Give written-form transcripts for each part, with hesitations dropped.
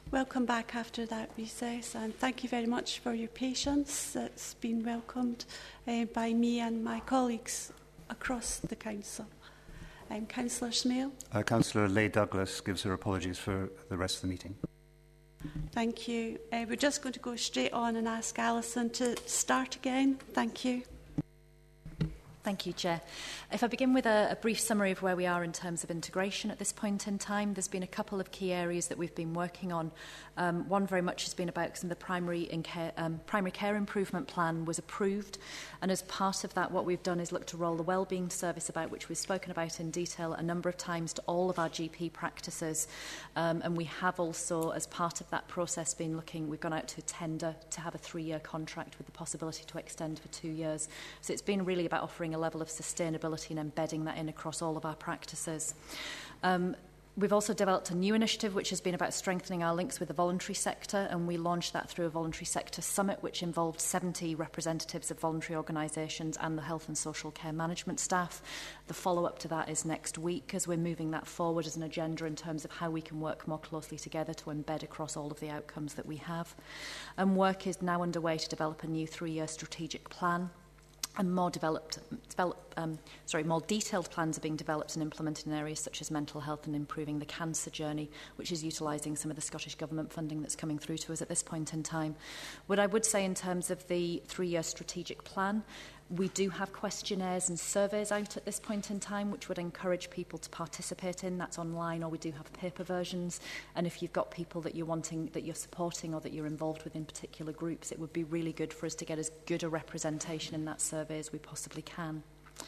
Welcome back after that recess, and thank you very much for your patience. That's been welcomed by me and my colleagues across the Council. Councillor Smale. Councillor Leigh Douglas gives her apologies for the rest of the meeting. Thank you. We're just going to go straight on and ask Alison to start again. Thank you. Thank you, Chair. If I begin with a brief summary of where we are in terms of integration at this point in time, there's been a couple of key areas that we've been working on. One very much has been about some of the primary care improvement plan was approved, and as part of that what we've done is look to roll the wellbeing service about, which we've spoken about in detail a number of times, to all of our GP practices, and we have also, as part of that process, been looking, we've gone out to a tender to have a 3-year contract with the possibility to extend for 2 years. So it's been really about offering a level of sustainability and embedding that in across all of our practices. We've also developed a new initiative which has been about strengthening our links with the voluntary sector, and we launched that through a voluntary sector summit which involved 70 representatives of voluntary organisations and the health and social care management staff. The follow-up to that is next week, as we're moving that forward as an agenda in terms of how we can work more closely together to embed across all of the outcomes that we have. And work is now underway to develop a new 3-year strategic plan. And more detailed plans are being developed and implemented in areas such as mental health and improving the cancer journey, which is utilising some of the Scottish Government funding that's coming through to us at this point in time. What I would say in terms of the 3-year strategic plan, we do have questionnaires and surveys out at this point in time, which would encourage people to participate in. That's online, or we do have paper versions. And if you've got people that you're wanting, that you're supporting, or that you're involved with in particular groups, it would be really good for us to get as good a representation in that survey as we possibly can.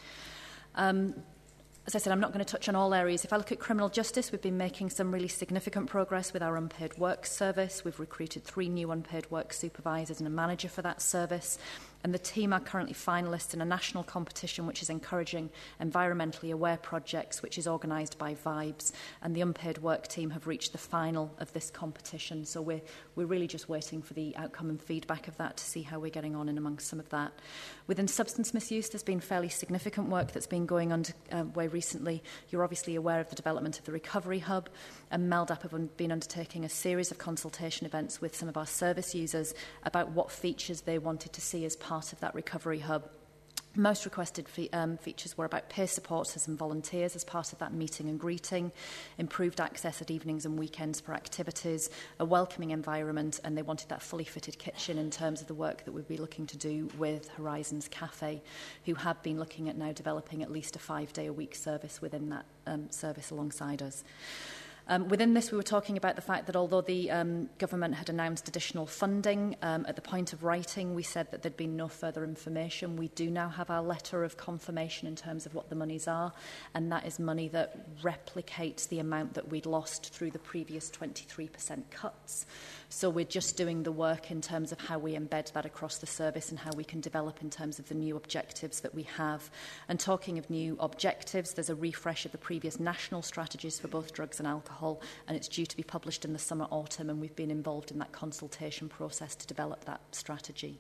As I said, I'm not going to touch on all areas. If I look at criminal justice, we've been making some really significant progress with our unpaid work service. We've recruited 3 new unpaid work supervisors and a manager for that service. And the team are currently finalists in a national competition which is encouraging environmentally aware projects, which is organised by Vibes. And the unpaid work team have reached the final of this competition. So we're really just waiting for the outcome and feedback of that to see how we're getting on in amongst some of that. Within substance misuse, there's been fairly significant work that's been going on way recently. You're obviously aware of the development of the Recovery Hub, and MELDAP have been undertaking a series of consultation events with some of our service users about what features they wanted to see as part of that Recovery Hub. Most requested features were about peer supporters and volunteers as part of that meeting and greeting, improved access at evenings and weekends for activities, a welcoming environment, and they wanted that fully fitted kitchen in terms of the work that we'd be looking to do with Horizons Cafe, who have been looking at now developing at least a 5-day-a-week service within that service alongside us. Within this, we were talking about the fact that although the government had announced additional funding, at the point of writing, we said that there'd been no further information. We do now have our letter of confirmation in terms of what the monies are, and that is money that replicates the amount that we'd lost through the previous 23% cuts. So we're just doing the work in terms of how we embed that across the service and how we can develop in terms of the new objectives that we have. And talking of new objectives, there's a refresh of the previous national strategies for both drugs and alcohol, and it's due to be published in the summer-autumn, and we've been involved in that consultation process to develop that strategy.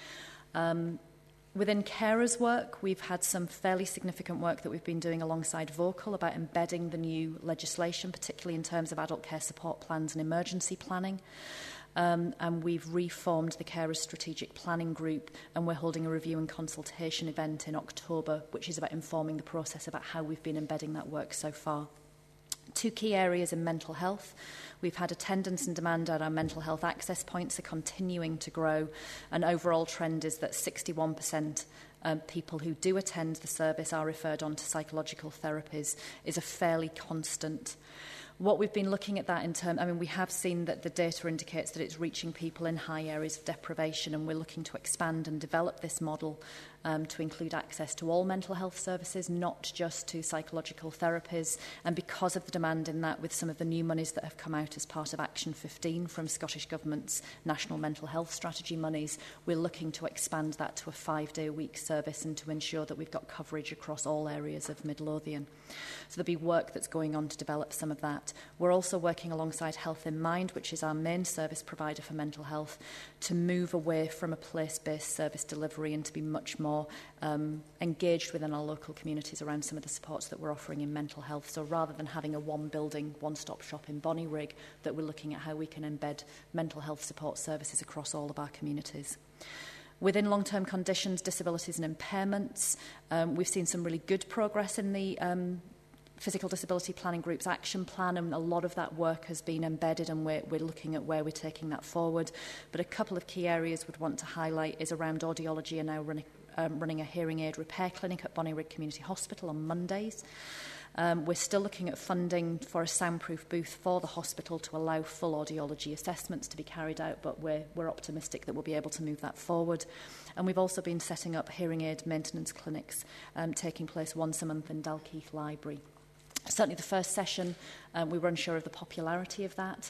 Within carers work, we've had some fairly significant work that we've been doing alongside Vocal about embedding the new legislation, particularly in terms of adult care support plans and emergency planning. And we've reformed the Carers Strategic Planning Group, and we're holding a review and consultation event in October, which is about informing the process about how we've been embedding that work so far. 2 key areas in mental health. We've had attendance and demand at our mental health access points are continuing to grow. An overall trend is that 61% people who do attend the service are referred on to psychological therapies, is a fairly constant. What we've been looking at that in terms, we have seen that the data indicates that it's reaching people in high areas of deprivation, and we're looking to expand and develop this model to include access to all mental health services, not just to psychological therapies. And because of the demand in that, with some of the new monies that have come out as part of Action 15 from Scottish Government's National Mental Health Strategy monies, we're looking to expand that to a 5-day-a-week service and to ensure that we've got coverage across all areas of Midlothian. So there'll be work that's going on to develop some of that. We're also working alongside Health in Mind, which is our main service provider for mental health, to move away from a place-based service delivery and to be much more more engaged within our local communities around some of the supports that we're offering in mental health. So rather than having a one-building, one-stop shop in Bonnyrigg, that we're looking at how we can embed mental health support services across all of our communities. Within long-term conditions, disabilities and impairments, we've seen some really good progress in the Physical Disability Planning Group's action plan, and a lot of that work has been embedded, and we're looking at where we're taking that forward. But a couple of key areas we'd want to highlight is around audiology, and now running a hearing aid repair clinic at Bonnyrigg Community Hospital on Mondays. We're still looking at funding for a soundproof booth for the hospital to allow full audiology assessments to be carried out, but we're optimistic that we'll be able to move that forward. And we've also been setting up hearing aid maintenance clinics taking place once a month in Dalkeith Library. Certainly the first session, we were unsure of the popularity of that.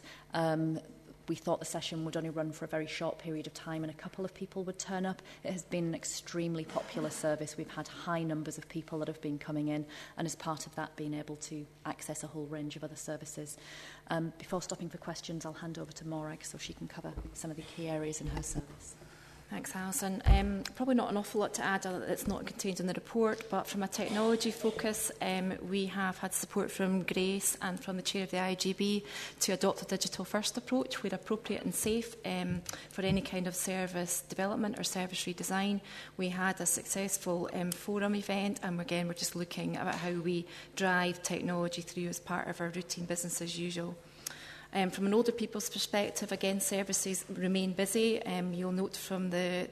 We thought the session would only run for a very short period of time and a couple of people would turn up. It has been an extremely popular service. We've had high numbers of people that have been coming in, and as part of that, being able to access a whole range of other services. Before stopping for questions, I'll hand over to Morag so she can cover some of the key areas in her service. Thanks, Alison. Probably not an awful lot to add that's not contained in the report, but from a technology focus, we have had support from Grace and from the chair of the IGB to adopt a digital-first approach where appropriate and safe for any kind of service development or service redesign. We had a successful forum event, and again, we're just looking at how we drive technology through as part of our routine business as usual. From an older people's perspective, again, services remain busy. You'll note from the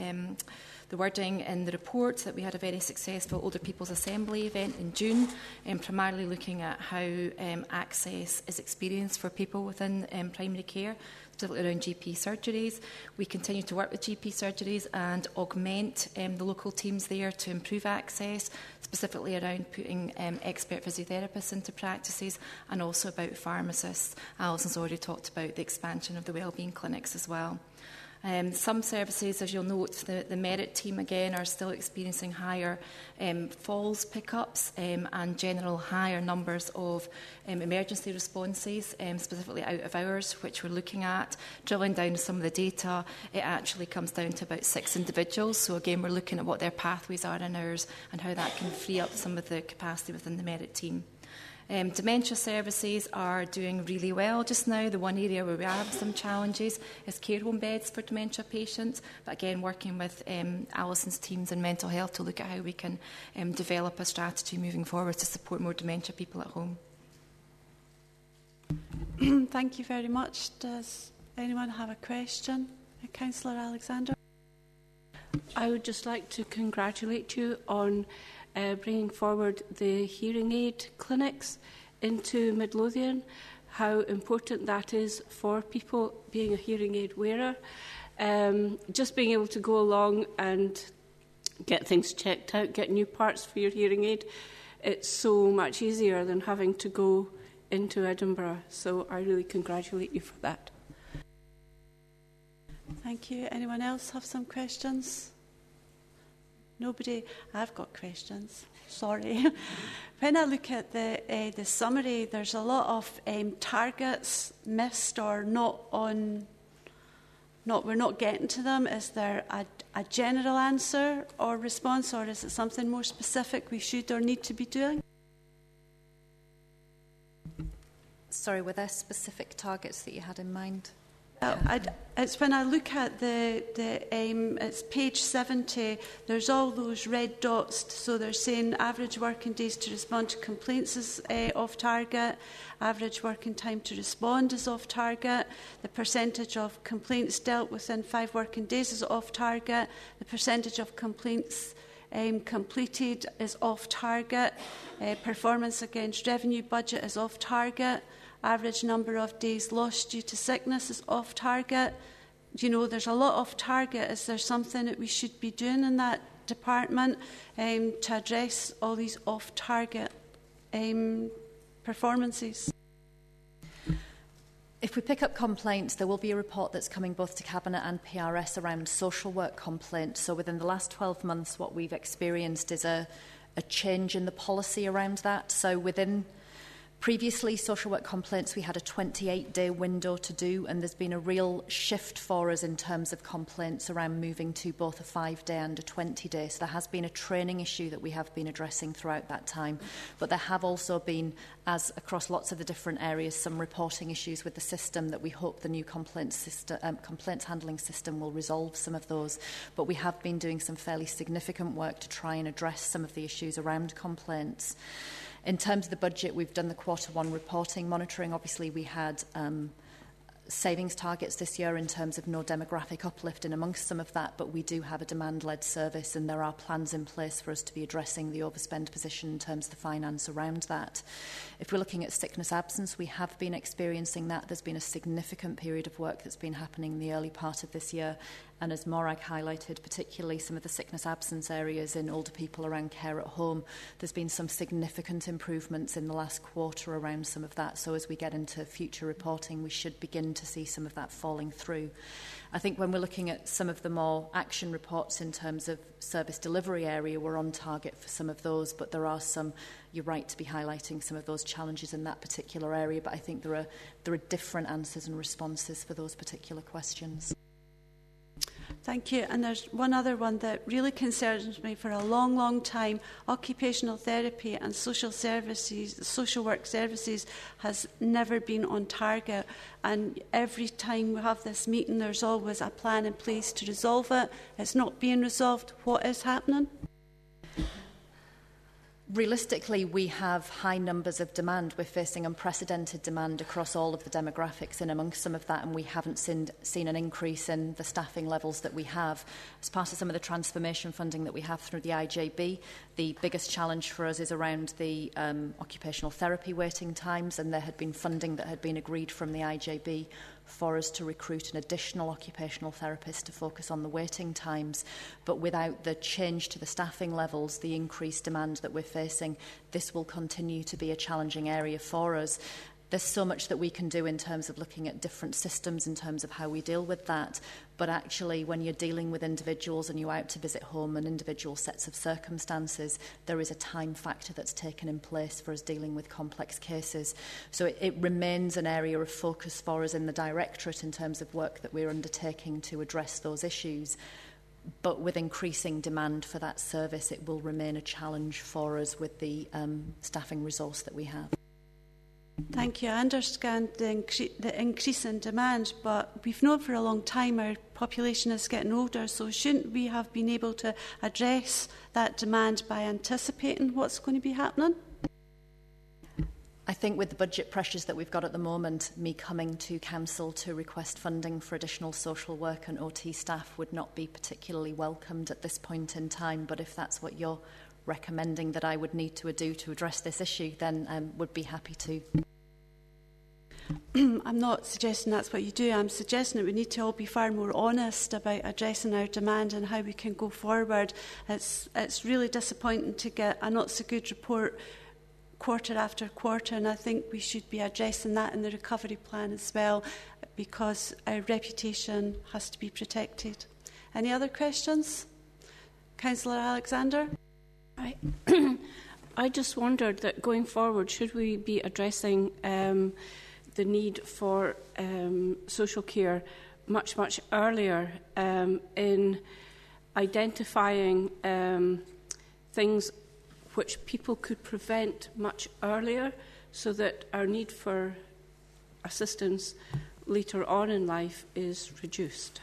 wording in the report that we had a very successful Older People's Assembly event in June, primarily looking at how access is experienced for people within primary care, particularly around GP surgeries. We continue to work with GP surgeries and augment the local teams there to improve access, specifically around putting expert physiotherapists into practices, and also about pharmacists. Alison's already talked about the expansion of the wellbeing clinics as well. Some services, as you'll note, the Merit team again are still experiencing higher falls pickups and general higher numbers of emergency responses, specifically out of hours, which we're looking at. Drilling down some of the data, it actually comes down to about 6 individuals. So again, we're looking at what their pathways are in hours and how that can free up some of the capacity within the Merit team. Dementia services are doing really well just now. The one area where we have some challenges is care home beds for dementia patients. But again, working with Alison's teams in mental health to look at how we can develop a strategy moving forward to support more dementia people at home. Thank you very much. Does anyone have a question? Councillor Alexander? I would just like to congratulate you on bringing forward the hearing aid clinics into Midlothian, how important that is for people being a hearing aid wearer. Just being able to go along and get things checked out, get new parts for your hearing aid, it's so much easier than having to go into Edinburgh. So I really congratulate you for that. Thank you. Anyone else have some questions? Nobody? I've got questions. Sorry. When I look at the summary, there's a lot of targets missed or we're not getting to them. Is there a general answer or response, or is it something more specific we should or need to be doing? Sorry, were there specific targets that you had in mind? It's when I look at it's page 70, there's all those red dots, so they're saying average working days to respond to complaints is off target, average working time to respond is off target, the percentage of complaints dealt within 5 working days is off target, the percentage of complaints completed is off target, performance against revenue budget is off target, average number of days lost due to sickness is off target. You know, there's a lot off target. Is there something that we should be doing in that department to address all these off target performances? If we pick up complaints, there will be a report that's coming both to Cabinet and PRS around social work complaints. So within the last 12 months, what we've experienced is a change in the policy around that. So within Previously, social work complaints, we had a 28-day window to do, and there's been a real shift for us in terms of complaints around moving to both a 5-day and a 20-day. So there has been a training issue that we have been addressing throughout that time. But there have also been, as across lots of the different areas, some reporting issues with the system that we hope the new complaints handling system will resolve some of those. But we have been doing some fairly significant work to try and address some of the issues around complaints. In terms of the budget, we've done the Q1 reporting monitoring. Obviously, we had savings targets this year in terms of no demographic uplift in amongst some of that, but we do have a demand-led service, and there are plans in place for us to be addressing the overspend position in terms of the finance around that. If we're looking at sickness absence, we have been experiencing that. There's been a significant period of work that's been happening in the early part of this year, and as Morag highlighted, particularly some of the sickness absence areas in older people around care at home, there's been some significant improvements in the last quarter around some of that. So as we get into future reporting, we should begin to see some of that falling through. I think when we're looking at some of the more action reports in terms of service delivery area, we're on target for some of those, but there are some, you're right to be highlighting some of those challenges in that particular area, but I think there are different answers and responses for those particular questions. Thank you. And there's one other one that really concerns me for a long, long time. Occupational therapy and social work services has never been on target. And every time we have this meeting, there's always a plan in place to resolve it. It's not being resolved. What is happening? Realistically, we have high numbers of demand. We're facing unprecedented demand across all of the demographics and amongst some of that, and we haven't seen an increase in the staffing levels that we have. As part of some of the transformation funding that we have through the IJB, the biggest challenge for us is around the occupational therapy waiting times, and there had been funding that had been agreed from the IJB for us to recruit an additional occupational therapist to focus on the waiting times. But without the change to the staffing levels, the increased demand that we're facing, this will continue to be a challenging area for us. There's so much that we can do in terms of looking at different systems in terms of how we deal with that. But actually, when you're dealing with individuals and you're out to visit home and individual sets of circumstances, there is a time factor that's taken in place for us dealing with complex cases. So it remains an area of focus for us in the Directorate in terms of work that we're undertaking to address those issues. But with increasing demand for that service, it will remain a challenge for us with the staffing resource that we have. Thank you. I understand the increase in demand, but we've known for a long time our population is getting older, so shouldn't we have been able to address that demand by anticipating what's going to be happening? I think with the budget pressures that we've got at the moment, me coming to Council to request funding for additional social work and OT staff would not be particularly welcomed at this point in time, but if that's what you're recommending that I would need to do to address this issue, then would be happy to. I'm not suggesting that's what you do. I'm suggesting that we need to all be far more honest about addressing our demand and how we can go forward. It's really disappointing to get a not-so-good report quarter after quarter, and I think we should be addressing that in the recovery plan as well, because our reputation has to be protected. Any other questions? Councillor Alexander? I just wondered that going forward, should we be addressing the need for social care much, much earlier in identifying things which people could prevent much earlier, so that our need for assistance later on in life is reduced?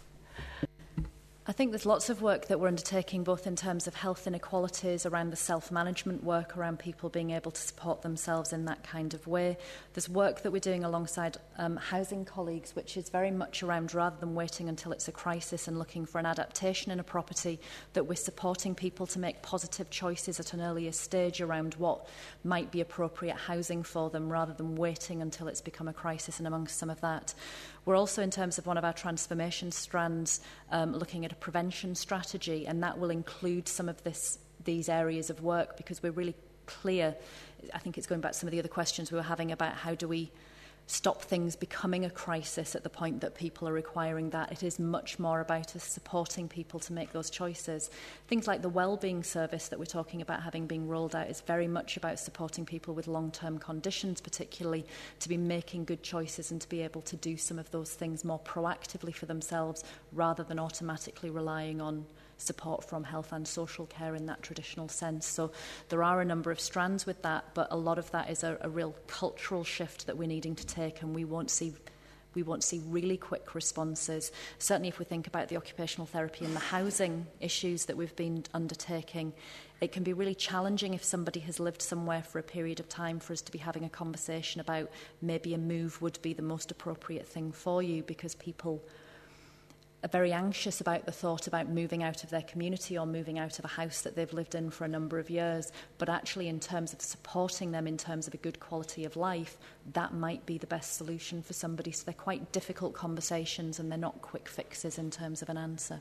I think there's lots of work that we're undertaking, both in terms of health inequalities, around the self-management work, around people being able to support themselves in that kind of way. There's work that we're doing alongside housing colleagues, which is very much around, rather than waiting until it's a crisis and looking for an adaptation in a property, that we're supporting people to make positive choices at an earlier stage around what might be appropriate housing for them, rather than waiting until it's become a crisis and amongst some of that. We're also, in terms of one of our transformation strands, looking at a prevention strategy, and that will include some of these areas of work, because we're really clear. I think it's going back to some of the other questions we were having about how do we stop things becoming a crisis at the point that people are requiring that. It is much more about us supporting people to make those choices. Things like the wellbeing service that we're talking about having been rolled out is very much about supporting people with long-term conditions, particularly to be making good choices and to be able to do some of those things more proactively for themselves rather than automatically relying on support from health and social care in that traditional sense. So there are a number of strands with that, but a lot of that is a real cultural shift that we're needing to take, and we won't see really quick responses. Certainly if we think about the occupational therapy and the housing issues that we've been undertaking, it can be really challenging if somebody has lived somewhere for a period of time for us to be having a conversation about maybe a move would be the most appropriate thing for you, because people are very anxious about the thought about moving out of their community or moving out of a house that they've lived in for a number of years. But actually, in terms of supporting them in terms of a good quality of life, that might be the best solution for somebody. So they're quite difficult conversations and they're not quick fixes in terms of an answer.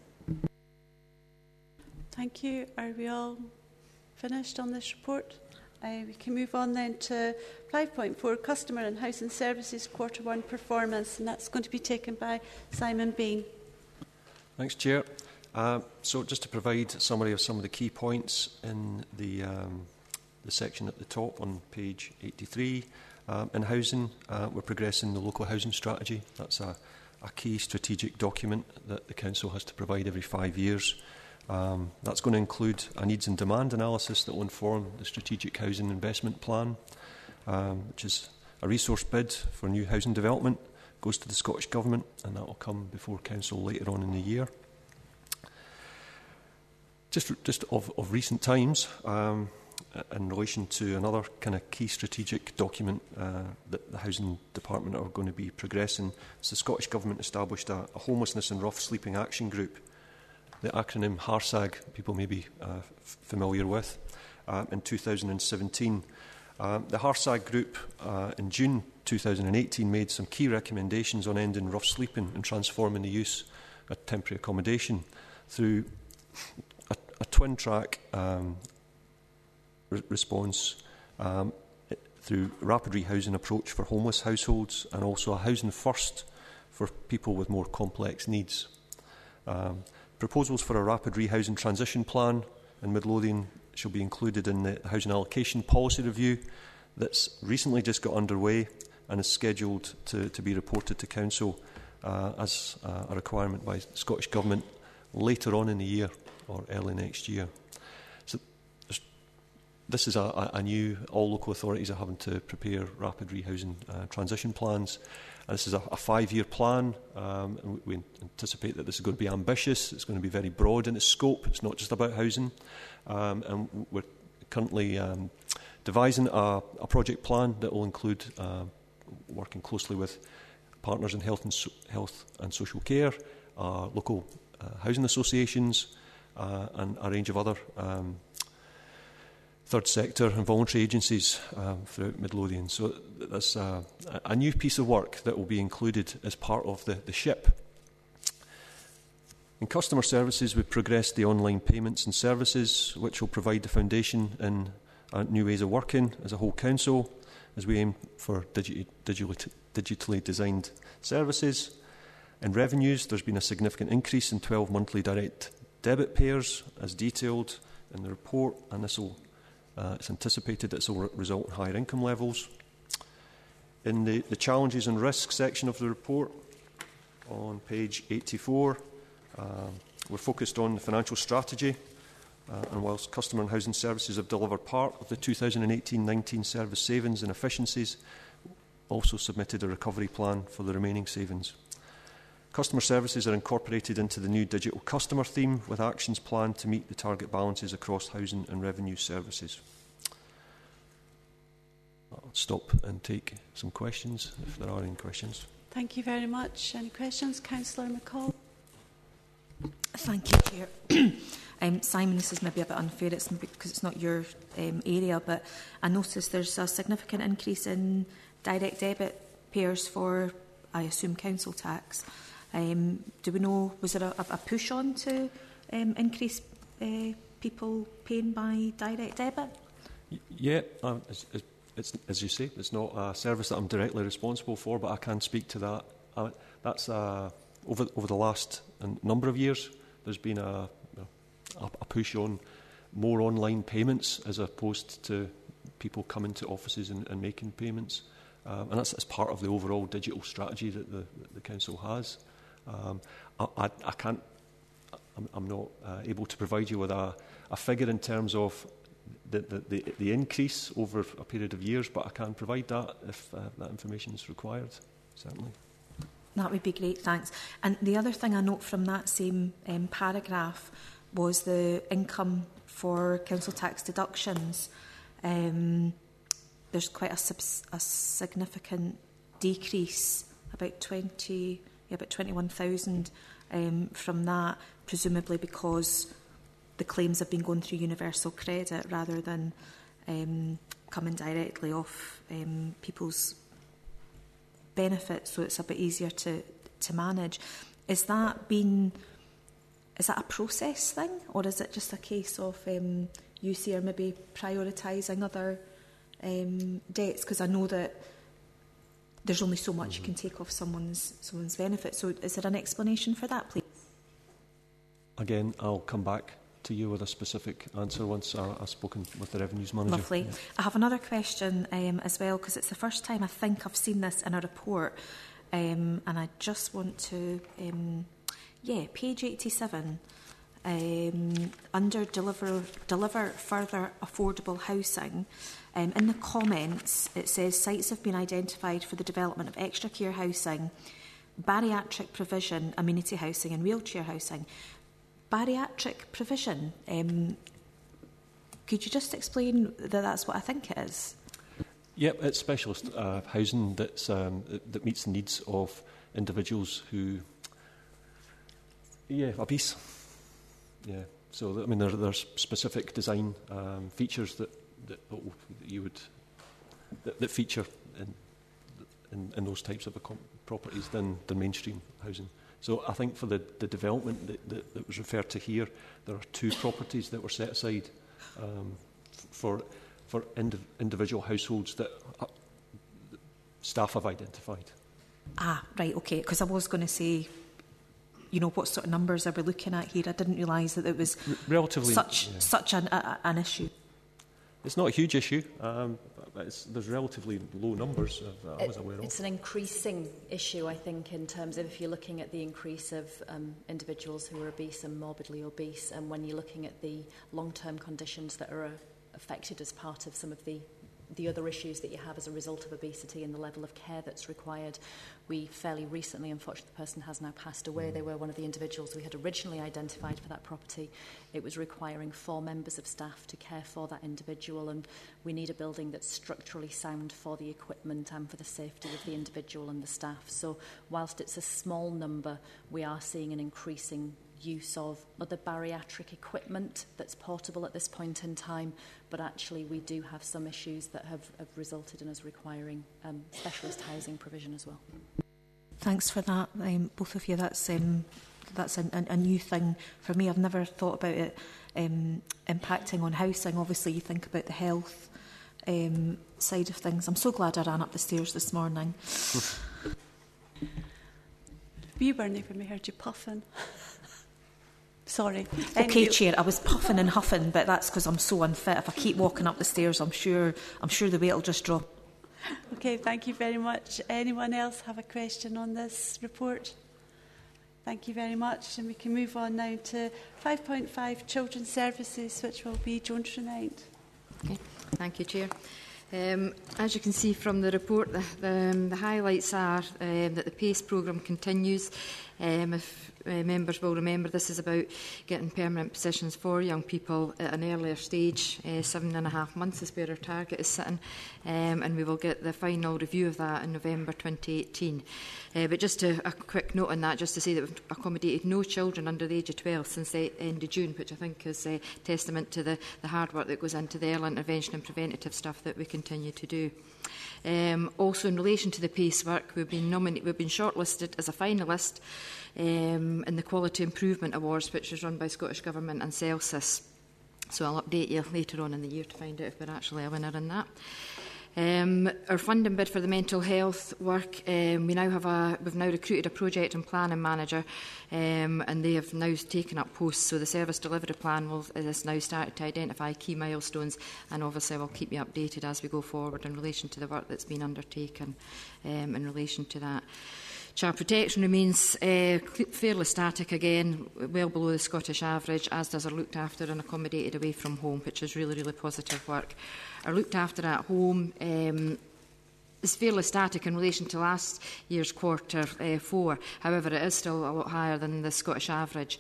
Thank you. Are we all finished on this report? We can move on then to 5.4, Customer and Housing Services Q1 Performance, and that's going to be taken by Simon Bain. Thanks, Chair. So just to provide a summary of some of the key points in the section at the top on page 83. In housing, we're progressing the local housing strategy. That's a key strategic document that the Council has to provide every 5 years. That's going to include a needs and demand analysis that will inform the strategic housing investment plan, which is a resource bid for new housing development. Goes to the Scottish Government, and that will come before Council later on in the year. Just of recent times, in relation to another kind of key strategic document that the Housing Department are going to be progressing, the Scottish Government established a homelessness and rough sleeping action group, the acronym HARSAG, people may be familiar with, in 2017. The HARSAG group in June 2018 made some key recommendations on ending rough sleeping and transforming the use of temporary accommodation through a twin-track response through rapid rehousing approach for homeless households and also a housing first for people with more complex needs. Proposals for a rapid rehousing transition plan in Midlothian shall be included in the housing allocation policy review that's recently just got underway and is scheduled to be reported to Council as a requirement by the Scottish Government later on in the year or early next year. So this is a new, all local authorities are having to prepare rapid rehousing transition plans. And this is a 5-year plan. And we anticipate that this is going to be ambitious. It's going to be very broad in its scope. It's not just about housing. And we're currently devising a project plan that will include working closely with partners in health and social care, local housing associations, and a range of other third sector and voluntary agencies throughout Midlothian. So that's a new piece of work that will be included as part of the SHIP. In customer services, we've progressed the online payments and services, which will provide the foundation in new ways of working as a whole council, as we aim for digitally designed services. In revenues, there's been a significant increase in 12 monthly direct debit payers, as detailed in the report, and this will it's anticipated that this will result in higher income levels. In the challenges and risks section of the report, on page 84, we're focused on the financial strategy, and whilst customer and housing services have delivered part of the 2018-19 service savings and efficiencies, also submitted a recovery plan for the remaining savings. Customer services are incorporated into the new digital customer theme with actions planned to meet the target balances across housing and revenue services. I'll stop and take some questions if there are any questions. Thank you very much. Any questions? Councillor McCall. Thank you, Chair. Simon, this is maybe a bit unfair because it's not your area, but I noticed there's a significant increase in direct debit payers for, I assume, council tax. Do we know, was there a push on to increase people paying by direct debit? Yeah, as it's, as you say, it's not a service that I'm directly responsible for, but I can speak to that. That's over the last number of years, there's been a push on more online payments as opposed to people coming to offices and making payments. And that's part of the overall digital strategy that the council has. I'm not able to provide you with a figure in terms of the increase over a period of years, but I can provide that if that information is required, certainly. That would be great, thanks. And the other thing I note from that same paragraph was the income for council tax deductions. There's quite a significant decrease, about 21,000 from that, presumably because the claims have been going through universal credit rather than coming directly off people's benefits, so it's a bit easier to manage. Is that a process thing, or is it just a case of UC are maybe prioritising other debts? Because I know that there's only so much you can take off someone's benefit. So is there an explanation for that, please? Again, I'll come back to you with a specific answer once I've spoken with the Revenues Manager. Lovely. Yeah. I have another question as well, because it's the first time I think I've seen this in a report, and I just want to, page 87, under deliver further affordable housing, in the comments it says sites have been identified for the development of extra care housing, bariatric provision, amenity housing and wheelchair housing. Bariatric provision, could you just explain that that's what I think it is? Yep, it's specialist housing that meets the needs of individuals who, obese. Yeah, so I mean there's specific design features that feature in those types of properties than mainstream housing. So I think for the development that was referred to here, there are 2 properties that were set aside for individual households that staff have identified. Ah, right, okay, because I was going to say, what sort of numbers are we looking at here? I didn't realise that it was relatively such an issue. It's not a huge issue, but there's relatively low numbers I was aware of. It's an increasing issue, I think, in terms of if you're looking at the increase of individuals who are obese and morbidly obese, and when you're looking at the long-term conditions that are affected as part of some of the other issues that you have as a result of obesity and the level of care that's required. We fairly recently, unfortunately, the person has now passed away. They were one of the individuals we had originally identified for that property. It was requiring 4 members of staff to care for that individual, and we need a building that's structurally sound for the equipment and for the safety of the individual and the staff. So whilst it's a small number, we are seeing an increasing use of other bariatric equipment that's portable at this point in time, but actually we do have some issues that have resulted in us requiring specialist housing provision as well. Thanks for that, both of you. That's a new thing for me. I've never thought about it impacting on housing. Obviously you think about the health side of things. I'm so glad I ran up the stairs this morning. We weren't even when we heard you puffing. Sorry. Okay, Chair, I was puffing and huffing, but that's because I'm so unfit. If I keep walking up the stairs, I'm sure the weight will just drop. Okay, thank you very much. Anyone else have a question on this report? Thank you very much. And we can move on now to 5.5 Children's Services, which will be Joan Trunnight. Okay, thank you, Chair. As you can see from the report, the highlights are that the PACE programme continues. If members will remember, this is about getting permanent positions for young people at an earlier stage. 7.5 months is where our target is sitting, and we will get the final review of that in November 2018. But just a quick note on that, just to say that we've accommodated no children under the age of 12 since the end of June, which I think is a testament to the hard work that goes into the early intervention and preventative stuff that we continue to do. Also, in relation to the PACE work, we've been shortlisted as a finalist in the Quality Improvement Awards, which is run by Scottish Government and Celsius. So I'll update you later on in the year to find out if we're actually a winner in that. Our funding bid for the mental health work, we've now recruited a project and planning manager, and they have now taken up posts. So the service delivery plan is now started to identify key milestones, and obviously we'll keep you updated as we go forward in relation to the work that's been undertaken in relation to that. Child protection remains fairly static again, well below the Scottish average, as does our looked after and accommodated away from home, which is really, really positive work. Our looked after at home is fairly static in relation to last year's quarter 4. However, it is still a lot higher than the Scottish average.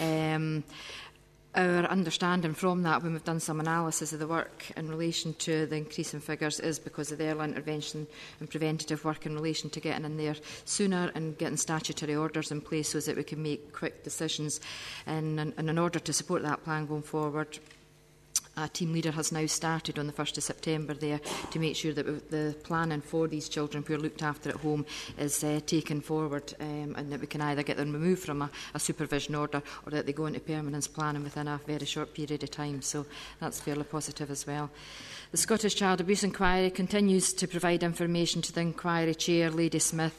Our understanding from that, when we've done some analysis of the work in relation to the increase in figures, is because of the early intervention and preventative work in relation to getting in there sooner and getting statutory orders in place so that we can make quick decisions. And in order to support that plan going forward, a team leader has now started on the 1st of September there to make sure that the planning for these children who are looked after at home is taken forward, and that we can either get them removed from a supervision order or that they go into permanence planning within a very short period of time. So that's fairly positive as well. The Scottish Child Abuse Inquiry continues to provide information to the inquiry chair, Lady Smith.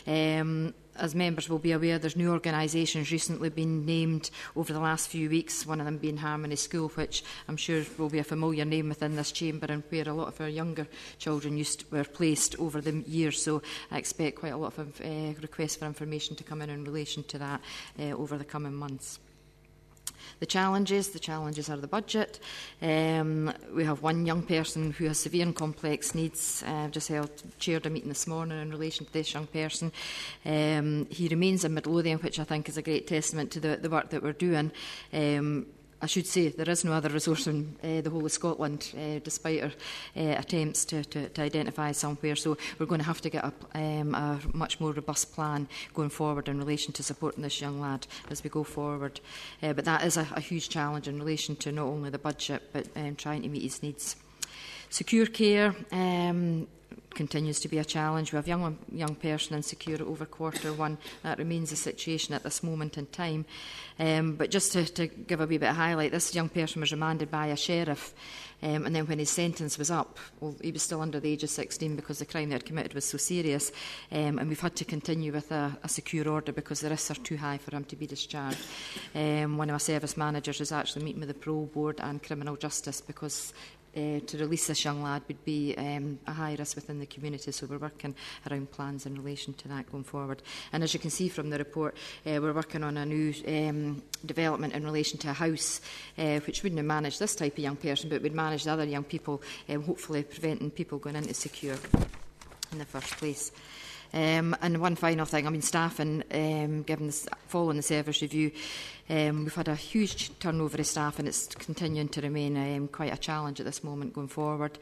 As members will be aware, there's new organisations recently been named over the last few weeks, one of them being Harmony School, which I'm sure will be a familiar name within this chamber and where a lot of our younger children were placed over the years. So I expect quite a lot of requests for information to come in relation to that over the coming months. The challenges are the budget. We have one young person who has severe and complex needs. Chaired a meeting this morning in relation to this young person. He remains in Midlothian, which I think is a great testament to the work that we're doing. I should say there is no other resource in the whole of Scotland, despite our attempts to identify somewhere. So we're going to have to get a much more robust plan going forward in relation to supporting this young lad as we go forward. But that is a huge challenge in relation to not only the budget, but trying to meet his needs. Secure care continues to be a challenge. We have young person in secure over quarter 1. That remains the situation at this moment in time. But just to give a wee bit of highlight, this young person was remanded by a sheriff, and then when his sentence was up, he was still under the age of 16 because the crime they had committed was so serious, and we've had to continue with a secure order because the risks are too high for him to be discharged. One of our service managers is actually meeting with the parole board and criminal justice because to release this young lad would be a high risk within the community, so we're working around plans in relation to that going forward. And as you can see from the report, we're working on a new development in relation to a house which wouldn't have managed this type of young person, but would manage the other young people, hopefully preventing people going into secure in the first place. And one final thing, staffing, following the service review, we've had a huge turnover of staff and it's continuing to remain quite a challenge at this moment going forward.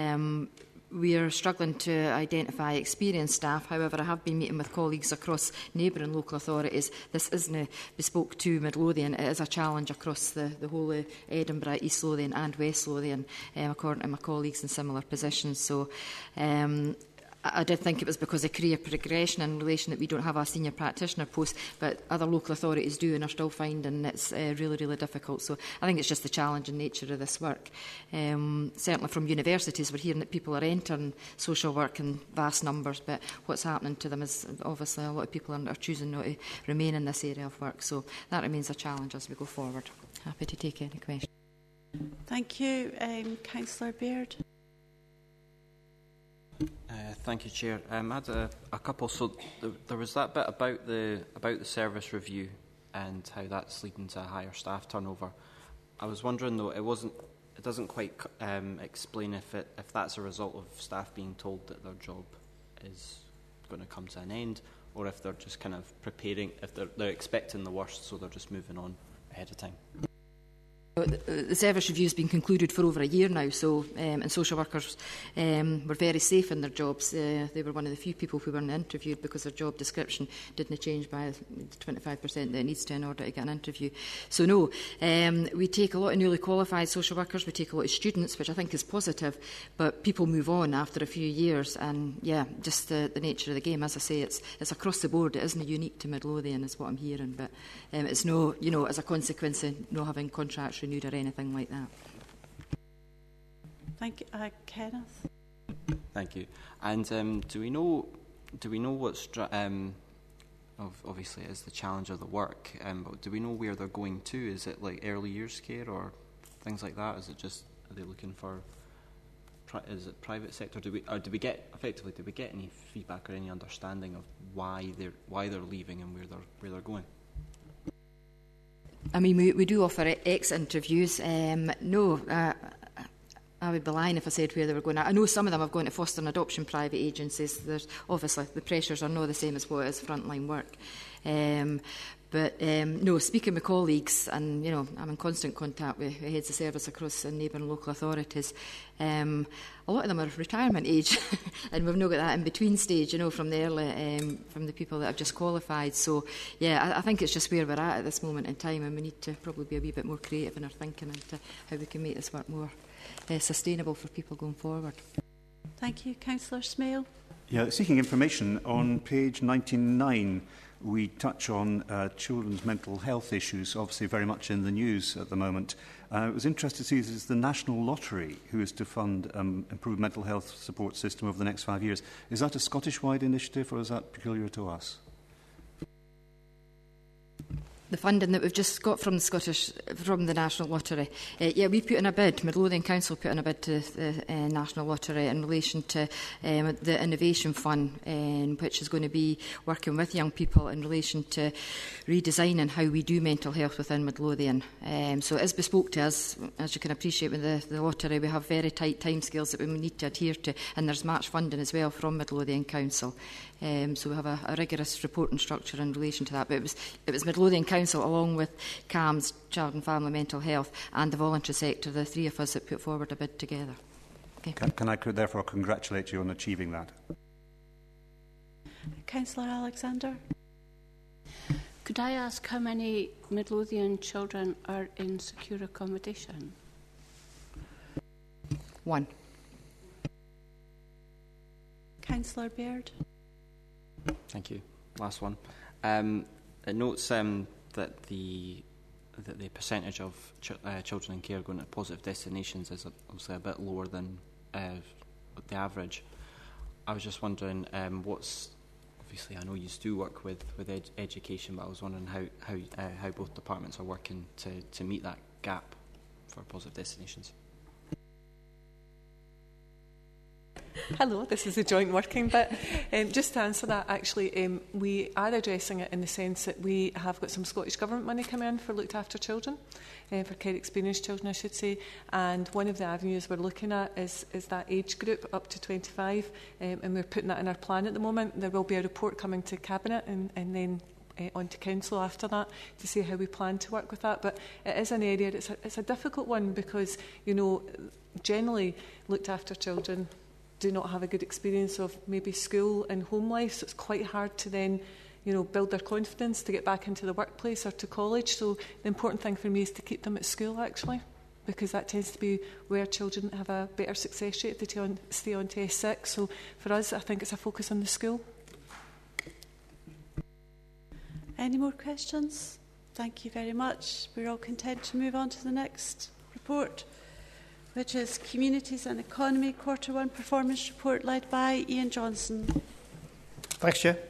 We are struggling to identify experienced staff. However, I have been meeting with colleagues across neighbouring local authorities. This isn't bespoke to Midlothian. It is a challenge across the whole of Edinburgh, East Lothian and West Lothian, according to my colleagues in similar positions. So I did think it was because of career progression in relation that we don't have a senior practitioner post, but other local authorities do and are still finding it's really, really difficult. So I think it's just the challenge and nature of this work. Certainly from universities, we're hearing that people are entering social work in vast numbers, but what's happening to them is obviously a lot of people are choosing not to remain in this area of work. So that remains a challenge as we go forward. Happy to take any questions. Thank you. Councillor Baird. Thank you, Chair. I had a couple. So there was that bit about the service review and how that's leading to a higher staff turnover. I was wondering though, it doesn't quite explain if that's a result of staff being told that their job is going to come to an end, or if they're just kind of preparing, if they're expecting the worst, so they're just moving on ahead of time. The service review has been concluded for over a year now, so and social workers were very safe in their jobs. They were one of the few people who weren't interviewed because their job description didn't change by the 25% that it needs to in order to get an interview. So no, we take a lot of newly qualified social workers, we take a lot of students, which I think is positive, but people move on after a few years, and yeah, just the nature of the game. As I say, it's across the board. It isn't unique to Midlothian is what I'm hearing, but it's no, as a consequence of not having contracts renewed or anything like that. Thank you. Kenneth? Thank you. And do we know what's obviously it is the challenge of the work, but do we know where they're going to? Is it like early years care or things like that? Is it just, are they looking for, is it private sector? Do we get any feedback or any understanding of why they're leaving and where they're going? I mean, we do offer exit interviews. I would be lying if I said where they were going. I know some of them have gone to foster and adoption private agencies. There's obviously the pressures are not the same as what is frontline work. No, speaking with colleagues, and I'm in constant contact with heads of service across the neighbouring local authorities. A lot of them are retirement age, and we've not got that in between stage, from the early, from the people that have just qualified. So, yeah, I think it's just where we're at this moment in time, and we need to probably be a wee bit more creative in our thinking into how we can make this work more sustainable for people going forward. Thank you. Councillor Smale. Yeah, seeking information on page 99. We touch on children's mental health issues, obviously very much in the news at the moment. It was interesting to see that it's the National Lottery who is to fund improved mental health support system over the next 5 years. Is that a Scottish-wide initiative or is that peculiar to us? The funding that we've just got from the National Lottery. We put in a bid, Midlothian Council put in a bid to the National Lottery in relation to the Innovation Fund, which is going to be working with young people in relation to redesigning how we do mental health within Midlothian. So it is bespoke to us, as you can appreciate with the Lottery. We have very tight timescales that we need to adhere to, and there's match funding as well from Midlothian Council. So we have a rigorous reporting structure in relation to that. But it was Midlothian Council, along with CAMS, Child and Family Mental Health, and the voluntary sector, the three of us that put forward a bid together. Okay. Can I therefore congratulate you on achieving that? Councillor Alexander. Could I ask how many Midlothian children are in secure accommodation? 1. Councillor Baird. Thank you. Last one. It notes that the percentage of children in care going to positive destinations is obviously a bit lower than the average. I was just wondering, obviously I know you do work with education, but I was wondering how both departments are working to meet that gap for positive destinations. Hello, this is a joint working bit. Just to answer that, actually, we are addressing it in the sense that we have got some Scottish Government money coming in for looked after children, for care experienced children, I should say. And one of the avenues we're looking at is that age group up to 25, and we're putting that in our plan at the moment. There will be a report coming to Cabinet and then on to Council after that to see how we plan to work with that. But it is an area, it's a difficult one because, generally looked after children do not have a good experience of maybe school and home life, so it's quite hard to then, build their confidence to get back into the workplace or to college. So the important thing for me is to keep them at school, actually, because that tends to be where children have a better success rate if they stay on to S6. So for us, I think it's a focus on the school. Any more questions? Thank you very much. We're all content to move on to the next report, which is Communities and Economy Quarter 1 Performance Report, led by Ian Johnson. Thanks, Chair.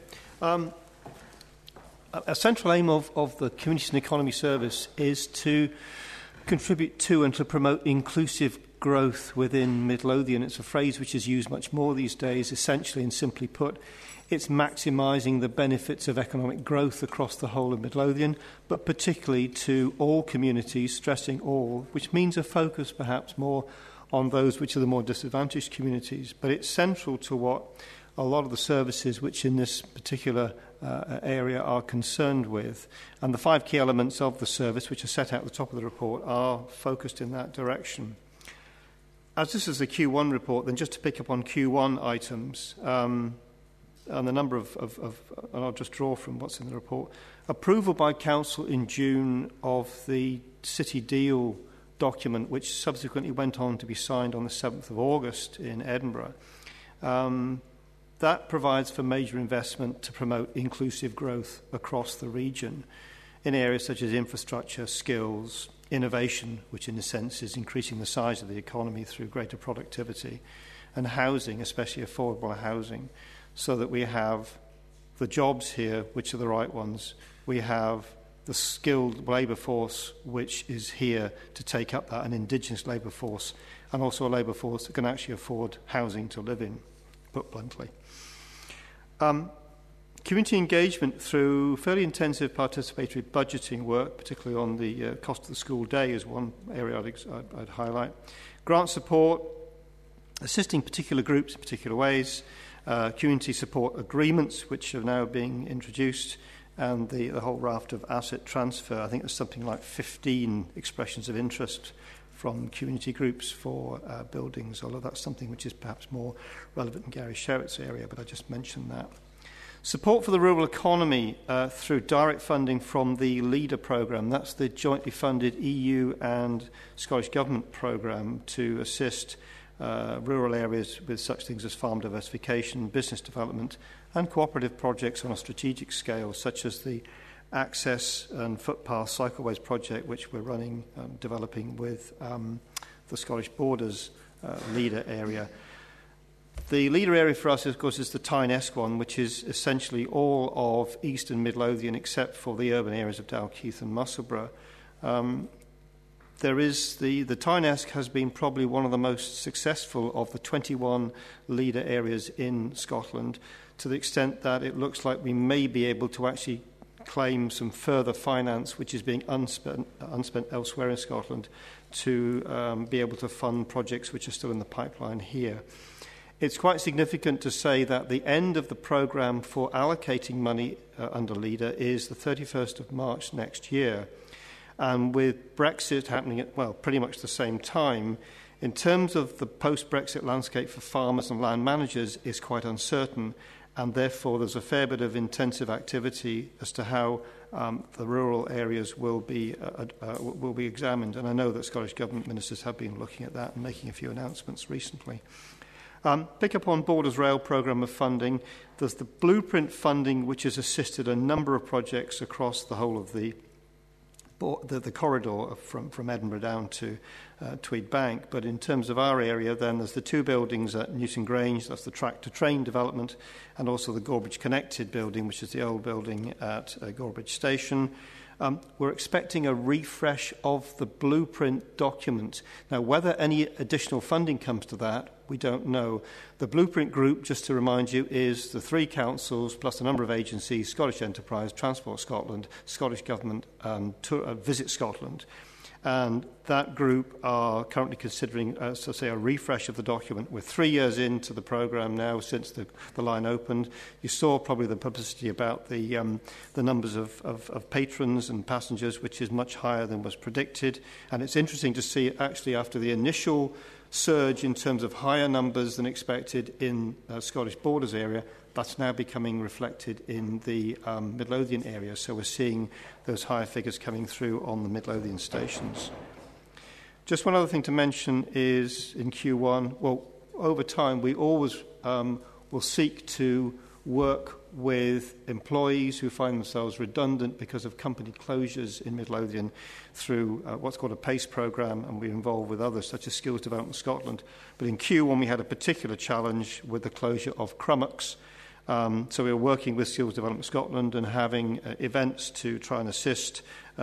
A central aim of the Communities and Economy Service is to contribute to and to promote inclusive growth within Midlothian. It's a phrase which is used much more these days. Essentially and simply put, it's maximising the benefits of economic growth across the whole of Midlothian, but particularly to all communities, stressing all, which means a focus perhaps more on those which are the more disadvantaged communities. But it's central to what a lot of the services which in this particular area are concerned with. And the 5 key elements of the service, which are set out at the top of the report, are focused in that direction. As this is a Q1 report, then just to pick up on Q1 items, and the number of and I'll just draw from what's in the report. Approval by Council in June of the City Deal document, which subsequently went on to be signed on the 7th of August in Edinburgh. That provides for major investment to promote inclusive growth across the region in areas such as infrastructure, skills, innovation, which in a sense is increasing the size of the economy through greater productivity, and housing, especially affordable housing, so that we have the jobs here, which are the right ones. We have the skilled labour force, which is here to take up that, an indigenous labour force, and also a labour force that can actually afford housing to live in, put bluntly. Community engagement through fairly intensive participatory budgeting work, particularly on the cost of the school day, is one area I'd highlight. Grant support, assisting particular groups in particular ways, community support agreements, which are now being introduced, and the whole raft of asset transfer. I think there's something like 15 expressions of interest from community groups for buildings, although that's something which is perhaps more relevant in Gary Sherritt's area, but I just mentioned that. Support for the rural economy through direct funding from the LEADER programme. That's the jointly funded EU and Scottish Government programme to assist rural areas with such things as farm diversification, business development and cooperative projects on a strategic scale, such as the Access and Footpath Cycleways project, which we're running, developing with the Scottish Borders LEADER area. The leader area for us, of course, is the Tyne Esquan, which is essentially all of East and Midlothian except for the urban areas of Dalkeith and Musselburgh. There is the Tyne Esk has been probably one of the most successful of the 21 leader areas in Scotland, to the extent that it looks like we may be able to actually claim some further finance which is being unspent elsewhere in Scotland to be able to fund projects which are still in the pipeline here. It's quite significant to say that the end of the programme for allocating money under LEADER is the 31st of March next year. And with Brexit happening at, well, pretty much the same time, in terms of the post-Brexit landscape for farmers and land managers is quite uncertain, and therefore there's a fair bit of intensive activity as to how the rural areas will be examined. And I know that Scottish Government ministers have been looking at that and making a few announcements recently. Pick up on Borders Rail programme of funding. There's the blueprint funding, which has assisted a number of projects across the whole of the corridor from Edinburgh down to Tweed Bank. But in terms of our area, then there's the two buildings at Newton Grange, that's the track-to-train development, and also the Gorebridge Connected building, which is the old building at Gorebridge Station. We're expecting a refresh of the blueprint document. Now, whether any additional funding comes to that, we don't know. The blueprint group, just to remind you, is the three councils plus a number of agencies: Scottish Enterprise, Transport Scotland, Scottish Government, and Visit Scotland. And that group are currently considering, so say, a refresh of the document. We're 3 years into the programme now since the line opened. You saw probably the publicity about the numbers of patrons and passengers, which is much higher than was predicted. And it's interesting to see, actually, after the initial surge in terms of higher numbers than expected in Scottish Borders area, that's now becoming reflected in the Midlothian area. So we're seeing those higher figures coming through on the Midlothian stations. Just one other thing to mention is in Q1, well, over time we always will seek to work with employees who find themselves redundant because of company closures in Midlothian through what's called a PACE programme, and we're involved with others such as Skills Development Scotland. But in Q1 we had a particular challenge with the closure of Crummox. So we were working with Skills Development Scotland and having events to try and assist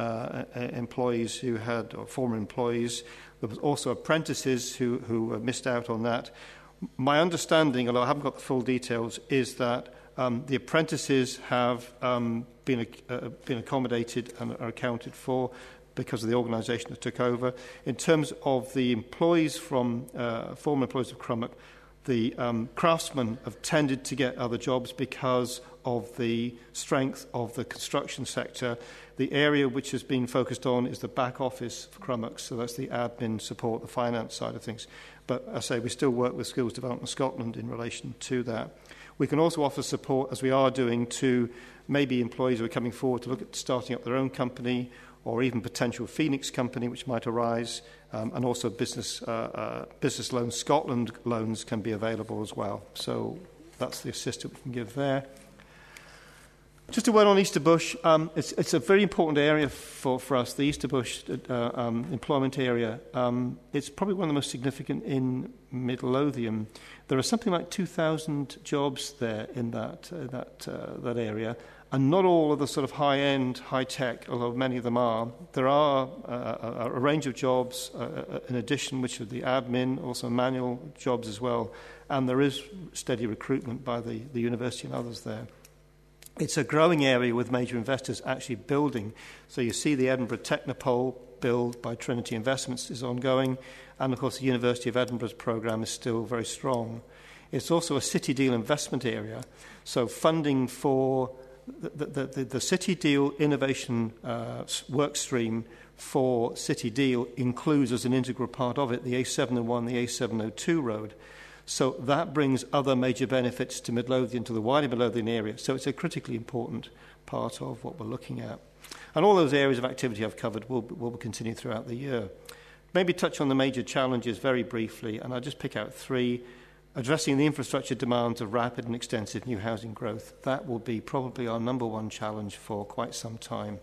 employees who had, or former employees. There was also apprentices who missed out on that. My understanding, although I haven't got the full details, is that the apprentices have been accommodated and are accounted for because of the organisation that took over. In terms of the employees from former employees of Crummock, the craftsmen have tended to get other jobs because of the strength of the construction sector. The area which has been focused on is the back office for Crummock, so that's the admin support, the finance side of things. But I say we still work with Skills Development Scotland in relation to that. We can also offer support, as we are doing, to maybe employees who are coming forward to look at starting up their own company, or even potential Phoenix company which might arise, and also business loans. Scotland loans can be available as well. So that's the assistance we can give there. Just Just a word on Easter Bush. It's a very important area for us, the Easter Bush employment area. It's probably one of the most significant in Midlothian. There are something like 2,000 jobs there in that area, and not all of the sort of high-end, high-tech, although many of them are. There are a range of jobs in addition, which are the admin, also manual jobs as well, and there is steady recruitment by the university and others there. It's a growing area with major investors actually building. So you see the Edinburgh Technopole build by Trinity Investments is ongoing, and of course the University of Edinburgh's programme is still very strong. It's also a City Deal investment area, so funding for the City Deal innovation work stream for City Deal includes as an integral part of it the A701, the A702 road. So that brings other major benefits to Midlothian, to the wider Midlothian area. So it's a critically important part of what we're looking at. And all those areas of activity I've covered will continue throughout the year. Maybe touch on the major challenges very briefly, and I'll just pick out three. Addressing the infrastructure demands of rapid and extensive new housing growth. That will be probably our number one challenge for quite some time.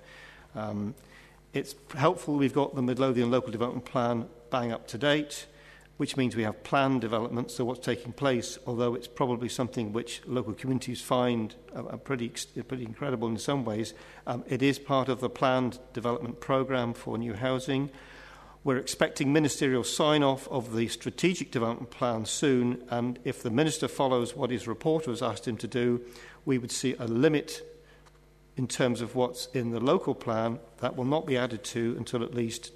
It's helpful we've got the Midlothian Local Development Plan bang up to date, which means we have planned development, so what's taking place, although it's probably something which local communities find pretty incredible in some ways, it is part of the planned development programme for new housing. We're expecting ministerial sign-off of the strategic development plan soon, and if the minister follows what his reporter has asked him to do, we would see a limit in terms of what's in the local plan that will not be added to until at least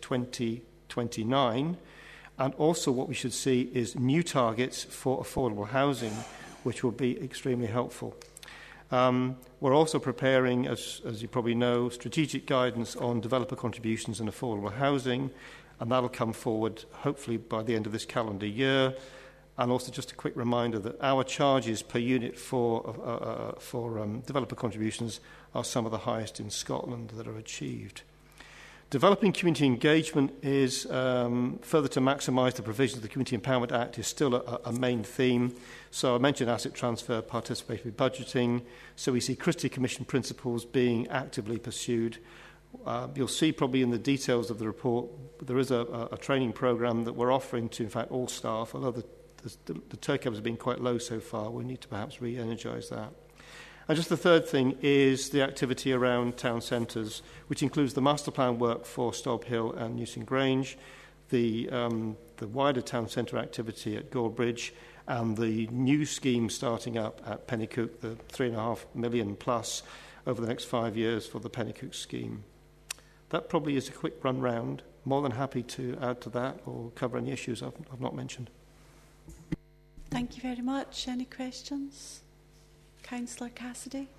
2029. And also what we should see is new targets for affordable housing, which will be extremely helpful. We're also preparing, as you probably know, strategic guidance on developer contributions and affordable housing, and that'll come forward hopefully by the end of this calendar year. And also just a quick reminder that our charges per unit for developer contributions are some of the highest in Scotland that are achieved. Developing community engagement is further to maximise the provisions of the Community Empowerment Act is still a main theme. So I mentioned asset transfer, participatory budgeting. So we see Christie Commission principles being actively pursued. You'll see probably in the details of the report, there is a training programme that we're offering to, in fact, all staff, although the take-up has been quite low so far. We need to perhaps re-energise that. And just the third thing is the activity around town centres, which includes the master plan work for Stob Hill and Newton Grange, the wider town centre activity at Gorebridge, and the new scheme starting up at Pennycook, the $3.5 million plus over the next 5 years for the Pennycook scheme. That probably is a quick run round. More than happy to add to that or cover any issues I've not mentioned. Thank you very much. Any questions? Councillor Cassidy.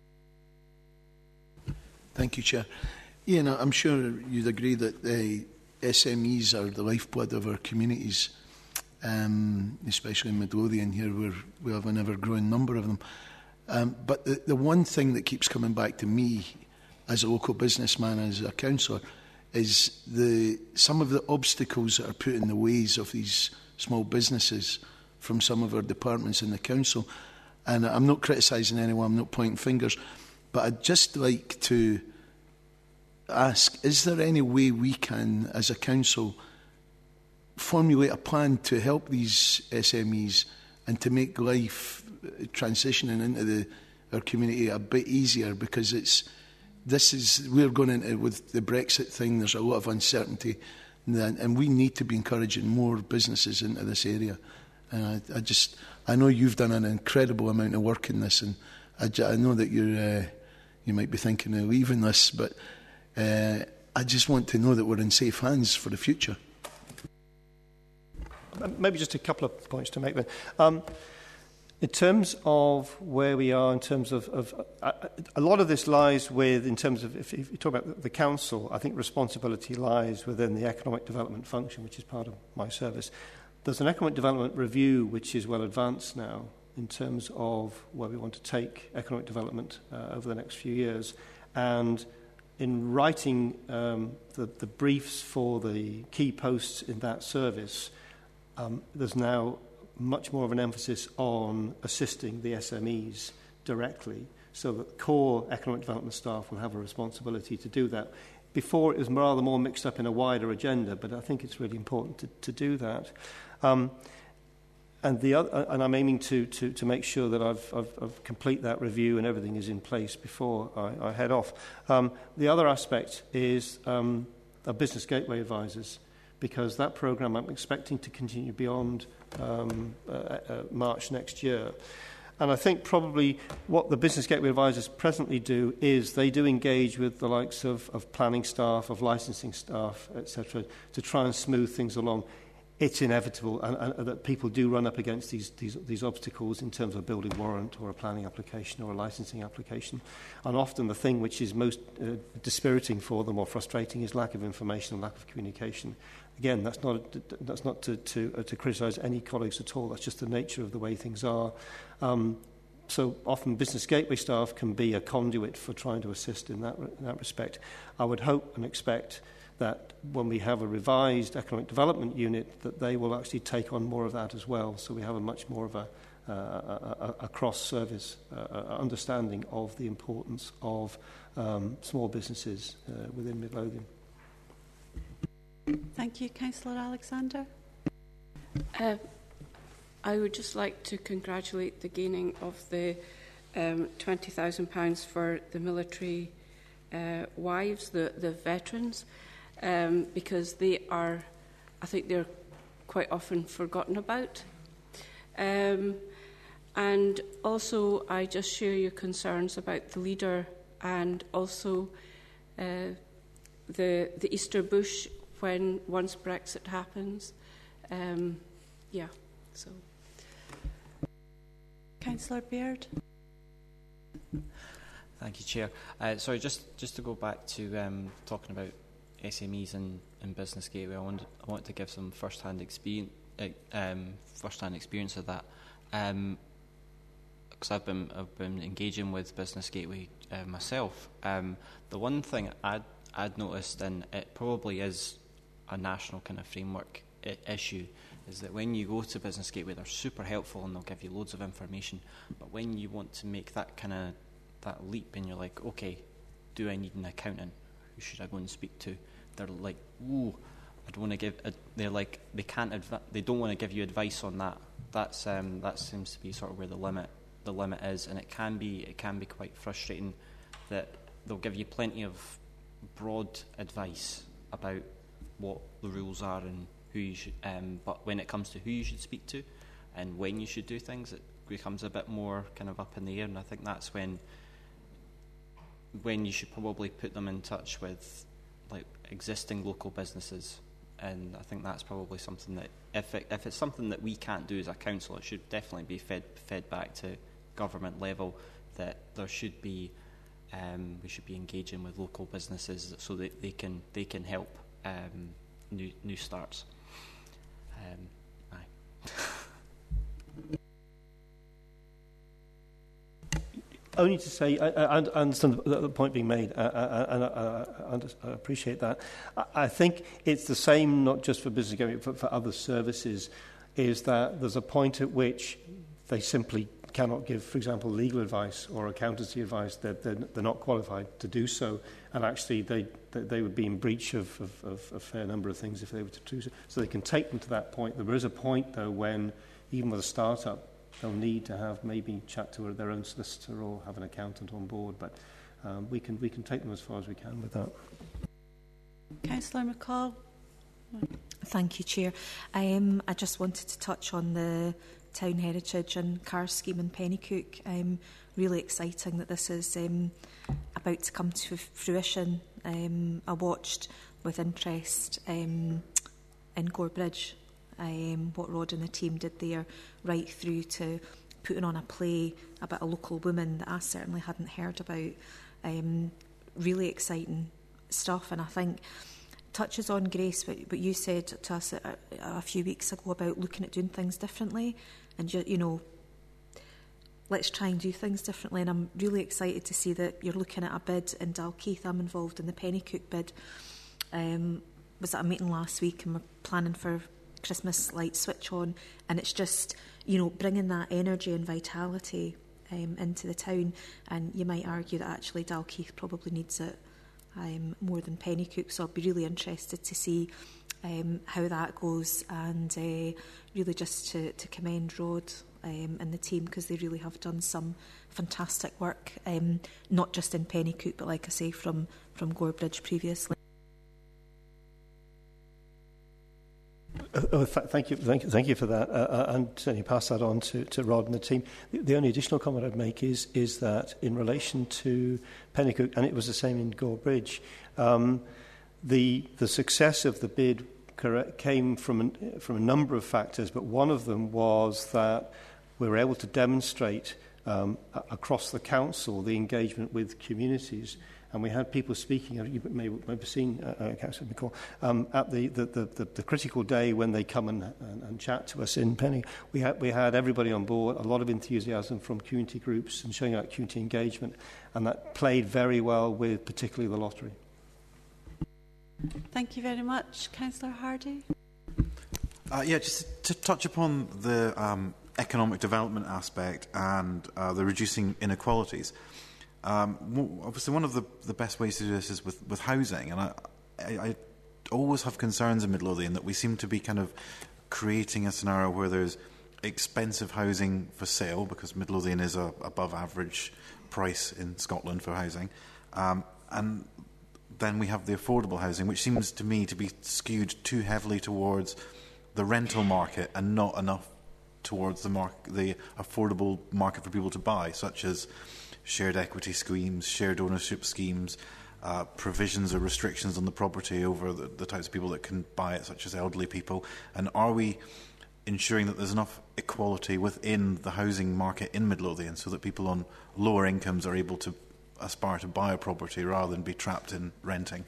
Thank you, Chair. Ian, I'm sure you'd agree that the SMEs are the lifeblood of our communities, especially in Midlothian here where we have an ever-growing number of them. But the one thing that keeps coming back to me as a local businessman, as a councillor, is some of the obstacles that are put in the ways of these small businesses from some of our departments in the council. And I'm not criticising anyone, I'm not pointing fingers, but I'd just like to ask, is there any way we can, as a council, formulate a plan to help these SMEs and to make life transitioning into our community a bit easier? Because we're going into, with the Brexit thing, there's a lot of uncertainty, and we need to be encouraging more businesses into this area. And I know you've done an incredible amount of work in this, and I know that you might be thinking of leaving this, but I just want to know that we're in safe hands for the future. Maybe just a couple of points to make then. In terms of where we are, in terms of a lot of this lies with, in terms of, if you talk about the council, I think responsibility lies within the economic development function, which is part of my service. There's an economic development review which is well advanced now in terms of where we want to take economic development over the next few years. And in writing the briefs for the key posts in that service, there's now much more of an emphasis on assisting the SMEs directly so that core economic development staff will have a responsibility to do that. Before, it was rather more mixed up in a wider agenda, but I think it's really important to do that. And I'm aiming to make sure that I've complete that review and everything is in place before I head off. The other aspect is our Business Gateway Advisors, because that programme I'm expecting to continue beyond March next year. And I think probably what the Business Gateway Advisors presently do is they do engage with the likes of planning staff, of licensing staff, etc., to try and smooth things along. It's inevitable and that people do run up against these obstacles in terms of a building warrant or a planning application or a licensing application. And often the thing which is most dispiriting for them or frustrating is lack of information and lack of communication. Again, that's not to criticise any colleagues at all. That's just the nature of the way things are. So often Business Gateway staff can be a conduit for trying to assist in that respect. I would hope and expect that when we have a revised economic development unit, that they will actually take on more of that as well. So we have a much more of a cross-service understanding of the importance of small businesses within Midlothian. Thank you, Councillor Alexander. I would just like to congratulate the gaining of the £20,000 for the military wives, the veterans, because they are, I think they're quite often forgotten about. And also, I just share your concerns about the leader and also the Easter bush once Brexit happens. So. Councillor Baird. Thank you, Chair. Sorry, just to go back to talking about SMEs and Business Gateway, I want to give some first-hand experience of that, because I've been engaging with Business Gateway myself. The one thing I'd noticed, and it probably is a national kind of framework issue, is that when you go to Business Gateway, they're super helpful and they'll give you loads of information. But when you want to make that that leap, and you're like, okay, do I need an accountant? Who should I go and speak to? They're like, ooh, I don't want to give. They're like, they don't want to give you advice on that. That seems to be sort of where the limit is, and it can be quite frustrating that they'll give you plenty of broad advice about what the rules are and who you should, but when it comes to who you should speak to and when you should do things, it becomes a bit more kind of up in the air. And I think that's when you should probably put them in touch with like existing local businesses. And I think that's probably something that if it's something that we can't do as a council, it should definitely be fed back to government level, that there should be we should be engaging with local businesses so that they can help new starts. Only to say, I understand the point being made, and I appreciate that. I think it's the same, not just for Business Gateway, but for other services, is that there's a point at which they simply cannot give, for example, legal advice or accountancy advice. They're not qualified to do so, and actually they would be in breach of a fair number of things if they were to do so. So they can take them to that point. There is a point, though, when, even with a start-up, they'll need to have maybe chat to their own solicitor or have an accountant on board, but we can take them as far as we can with that. Councillor McCall. Thank you, Chair. I just wanted to touch on the Town Heritage and Car Scheme in Pennycook. Really exciting that this is about to come to fruition. I watched with interest in Gorebridge what Rod and the team did there, right through to putting on a play about a local woman that I certainly hadn't heard about. Really exciting stuff, and I think touches on, Grace, what you said to us a few weeks ago about looking at doing things differently, and let's try and do things differently. And I'm really excited to see that you're looking at a bid in Dalkeith. I'm involved in the Pennycook bid. Was at a meeting last week, and we're planning for Christmas light switch on, and it's just bringing that energy and vitality into the town, and you might argue that actually Dalkeith probably needs it more than Pennycook. So I'll be really interested to see how that goes, and really just to commend Rod and the team, because they really have done some fantastic work, not just in Pennycook, but like I say, from Gorebridge previously. Thank you for that, and certainly pass that on to Rod and the team. The only additional comment I'd make is that in relation to Pennycook, and it was the same in Gorebridge, the success of the bid came from a number of factors, but one of them was that we were able to demonstrate across the council the engagement with communities. And we had people speaking, you may have seen, Councillor McCall, at the critical day when they come and chat to us in Penny. We had everybody on board, a lot of enthusiasm from community groups and showing out community engagement, and that played very well with particularly the lottery. Thank you very much. Councillor Hardy. Just to touch upon the economic development aspect and the reducing inequalities. Obviously, one of the best ways to do this is with housing, and I always have concerns in Midlothian that we seem to be kind of creating a scenario where there's expensive housing for sale, because Midlothian is a above average price in Scotland for housing, and then we have the affordable housing, which seems to me to be skewed too heavily towards the rental market and not enough towards the affordable market for people to buy, such as shared equity schemes, shared ownership schemes, provisions or restrictions on the property over the types of people that can buy it, such as elderly people. And are we ensuring that there's enough equality within the housing market in Midlothian so that people on lower incomes are able to aspire to buy a property rather than be trapped in renting?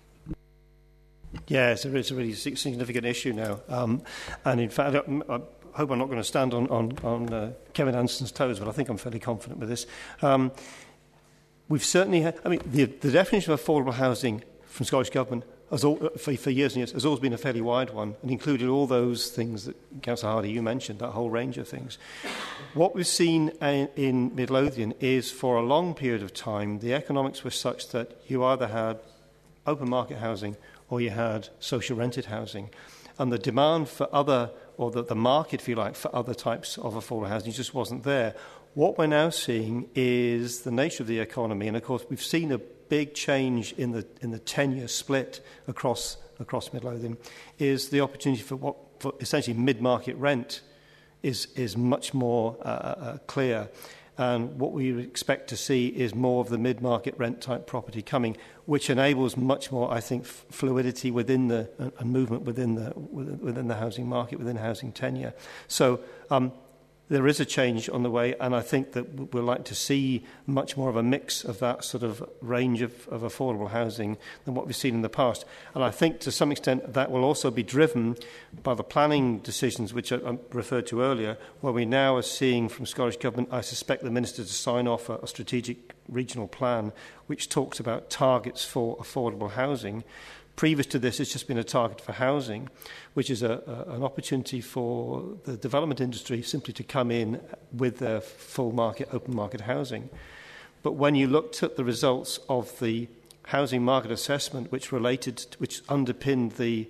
Yes, it's a really significant issue now. And in fact, I hope I'm not going to stand on Kevin Anson's toes, but I think I'm fairly confident with this. We've certainly had, the definition of affordable housing from Scottish Government for years and years has always been a fairly wide one, and included all those things that Councillor Hardy, you mentioned, that whole range of things. What we've seen in Midlothian is, for a long period of time, the economics were such that you either had open market housing or you had social rented housing. And the demand for other, or the market, if you like, for other types of affordable housing just wasn't there. What we're now seeing is the nature of the economy, and of course we've seen a big change in the tenure split across Midlothian, is the opportunity for essentially mid-market rent is much more clear. And what we expect to see is more of the mid-market rent type property coming, which enables much more, I think, fluidity within and movement within the housing market, within housing tenure. So there is a change on the way, and I think that we'll like to see much more of a mix of that sort of range of affordable housing than what we've seen in the past. And I think to some extent that will also be driven by the planning decisions which I referred to earlier, where we now are seeing from Scottish Government, I suspect the Minister to sign off a strategic regional plan which talks about targets for affordable housing. Previous to this, it's just been a target for housing, which is an opportunity for the development industry simply to come in with their full market, open market housing. But when you looked at the results of the housing market assessment, which underpinned the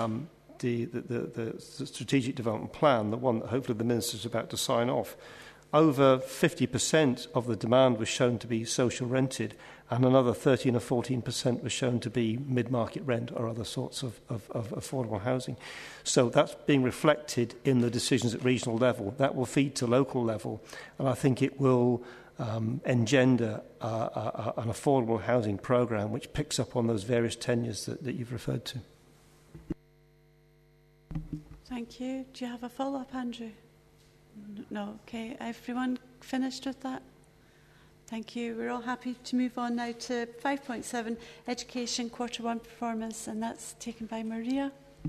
strategic development plan, the one that hopefully the Minister is about to sign off, over 50% of the demand was shown to be social rented, and another 13 or 14% was shown to be mid-market rent or other sorts of affordable housing. So that's being reflected in the decisions at regional level. That will feed to local level, and I think it will engender an affordable housing programme which picks up on those various tenures that you've referred to. Thank you. Do you have a follow-up, Andrew? No. Okay. Everyone finished with that? Thank you. We're all happy to move on now to 5.7, Education Quarter 1 Performance, and that's taken by Maria.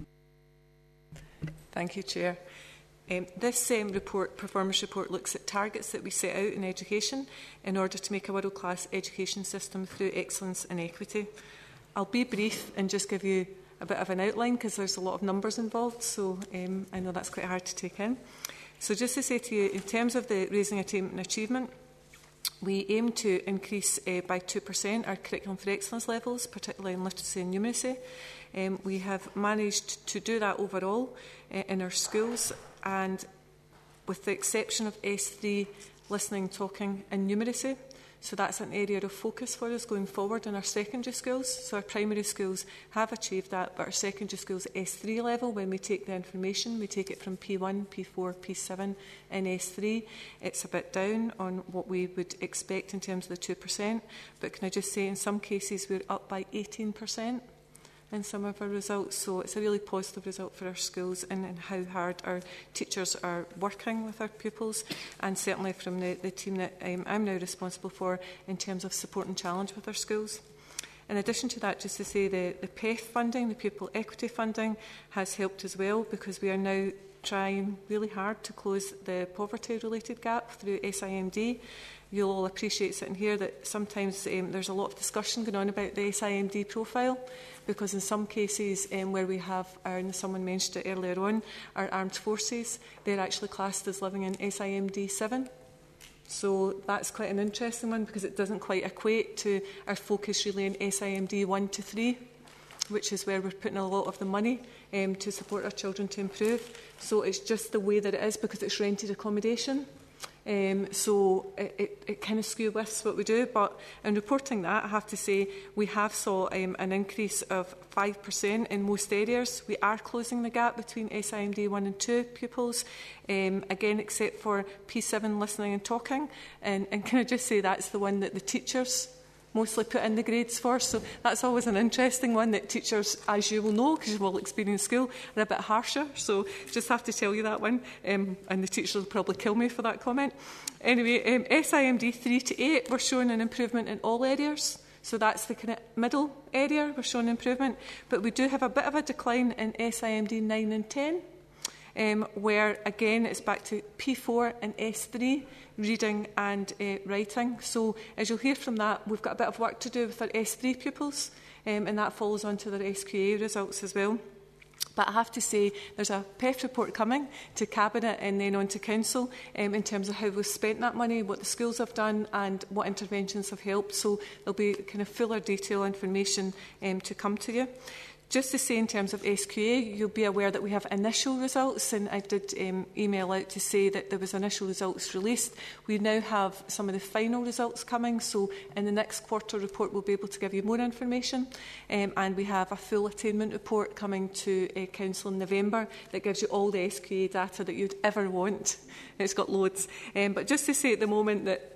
Thank you, Chair. This performance report looks at targets that we set out in education in order to make a world-class education system through excellence and equity. I'll be brief and just give you a bit of an outline because there's a lot of numbers involved, so I know that's quite hard to take in. So just to say to you, in terms of the raising attainment and achievement, We aim to increase by 2% our curriculum for excellence levels, particularly in literacy and numeracy. We have managed to do that overall in our schools, and with the exception of S3, listening, talking and numeracy. So that's an area of focus for us going forward in our secondary schools. So our primary schools have achieved that, but our secondary schools at S3 level, when we take the information, we take it from P1, P4, P7 and S3. It's a bit down on what we would expect in terms of the 2%. But can I just say, in some cases, we're up by 18% in some of our results. So it's a really positive result for our schools and how hard our teachers are working with our pupils, and certainly from the team that I'm now responsible for in terms of support and challenge with our schools. In addition to that, just to say the PEF funding, the pupil equity funding, has helped as well, because we are now trying really hard to close the poverty-related gap through SIMD. You'll all appreciate sitting here that sometimes there's a lot of discussion going on about the SIMD profile, because in some cases where we have, and someone mentioned it earlier on, our armed forces, they're actually classed as living in SIMD 7. So that's quite an interesting one, because it doesn't quite equate to our focus really in SIMD 1 to 3, which is where we're putting a lot of the money to support our children to improve. So it's just the way that it is, because it's rented accommodation. So it kind of skew with what we do. But in reporting that, I have to say we have saw an increase of 5% in most areas. We are closing the gap between SIMD 1 and 2 pupils, again, except for P7 listening and talking. And can I just say that's the one that the teachers mostly put in the grades for. So that's always an interesting one, that teachers, as you will know, because you've all experienced school, are a bit harsher. So just have to tell you that one. And the teachers will probably kill me for that comment. Anyway, SIMD 3 to 8, we're showing an improvement in all areas. So that's the kind of middle area, we're showing improvement. But we do have a bit of a decline in SIMD 9 and 10, where, again, it's back to P4 and S3, reading and writing. So as you'll hear from that, we've got a bit of work to do with our S3 pupils, and that follows on to their SQA results as well. But I have to say, there's a PEF report coming to Cabinet and then on to Council in terms of how we've spent that money, what the schools have done and what interventions have helped. So there'll be kind of fuller detail information to come to you. Just to say, in terms of SQA, you'll be aware that we have initial results, and I did email out to say that there was initial results released. We now have some of the final results coming, so in the next quarter report we'll be able to give you more information, and we have a full attainment report coming to Council in November that gives you all the SQA data that you'd ever want. It's got loads. But just to say at the moment that...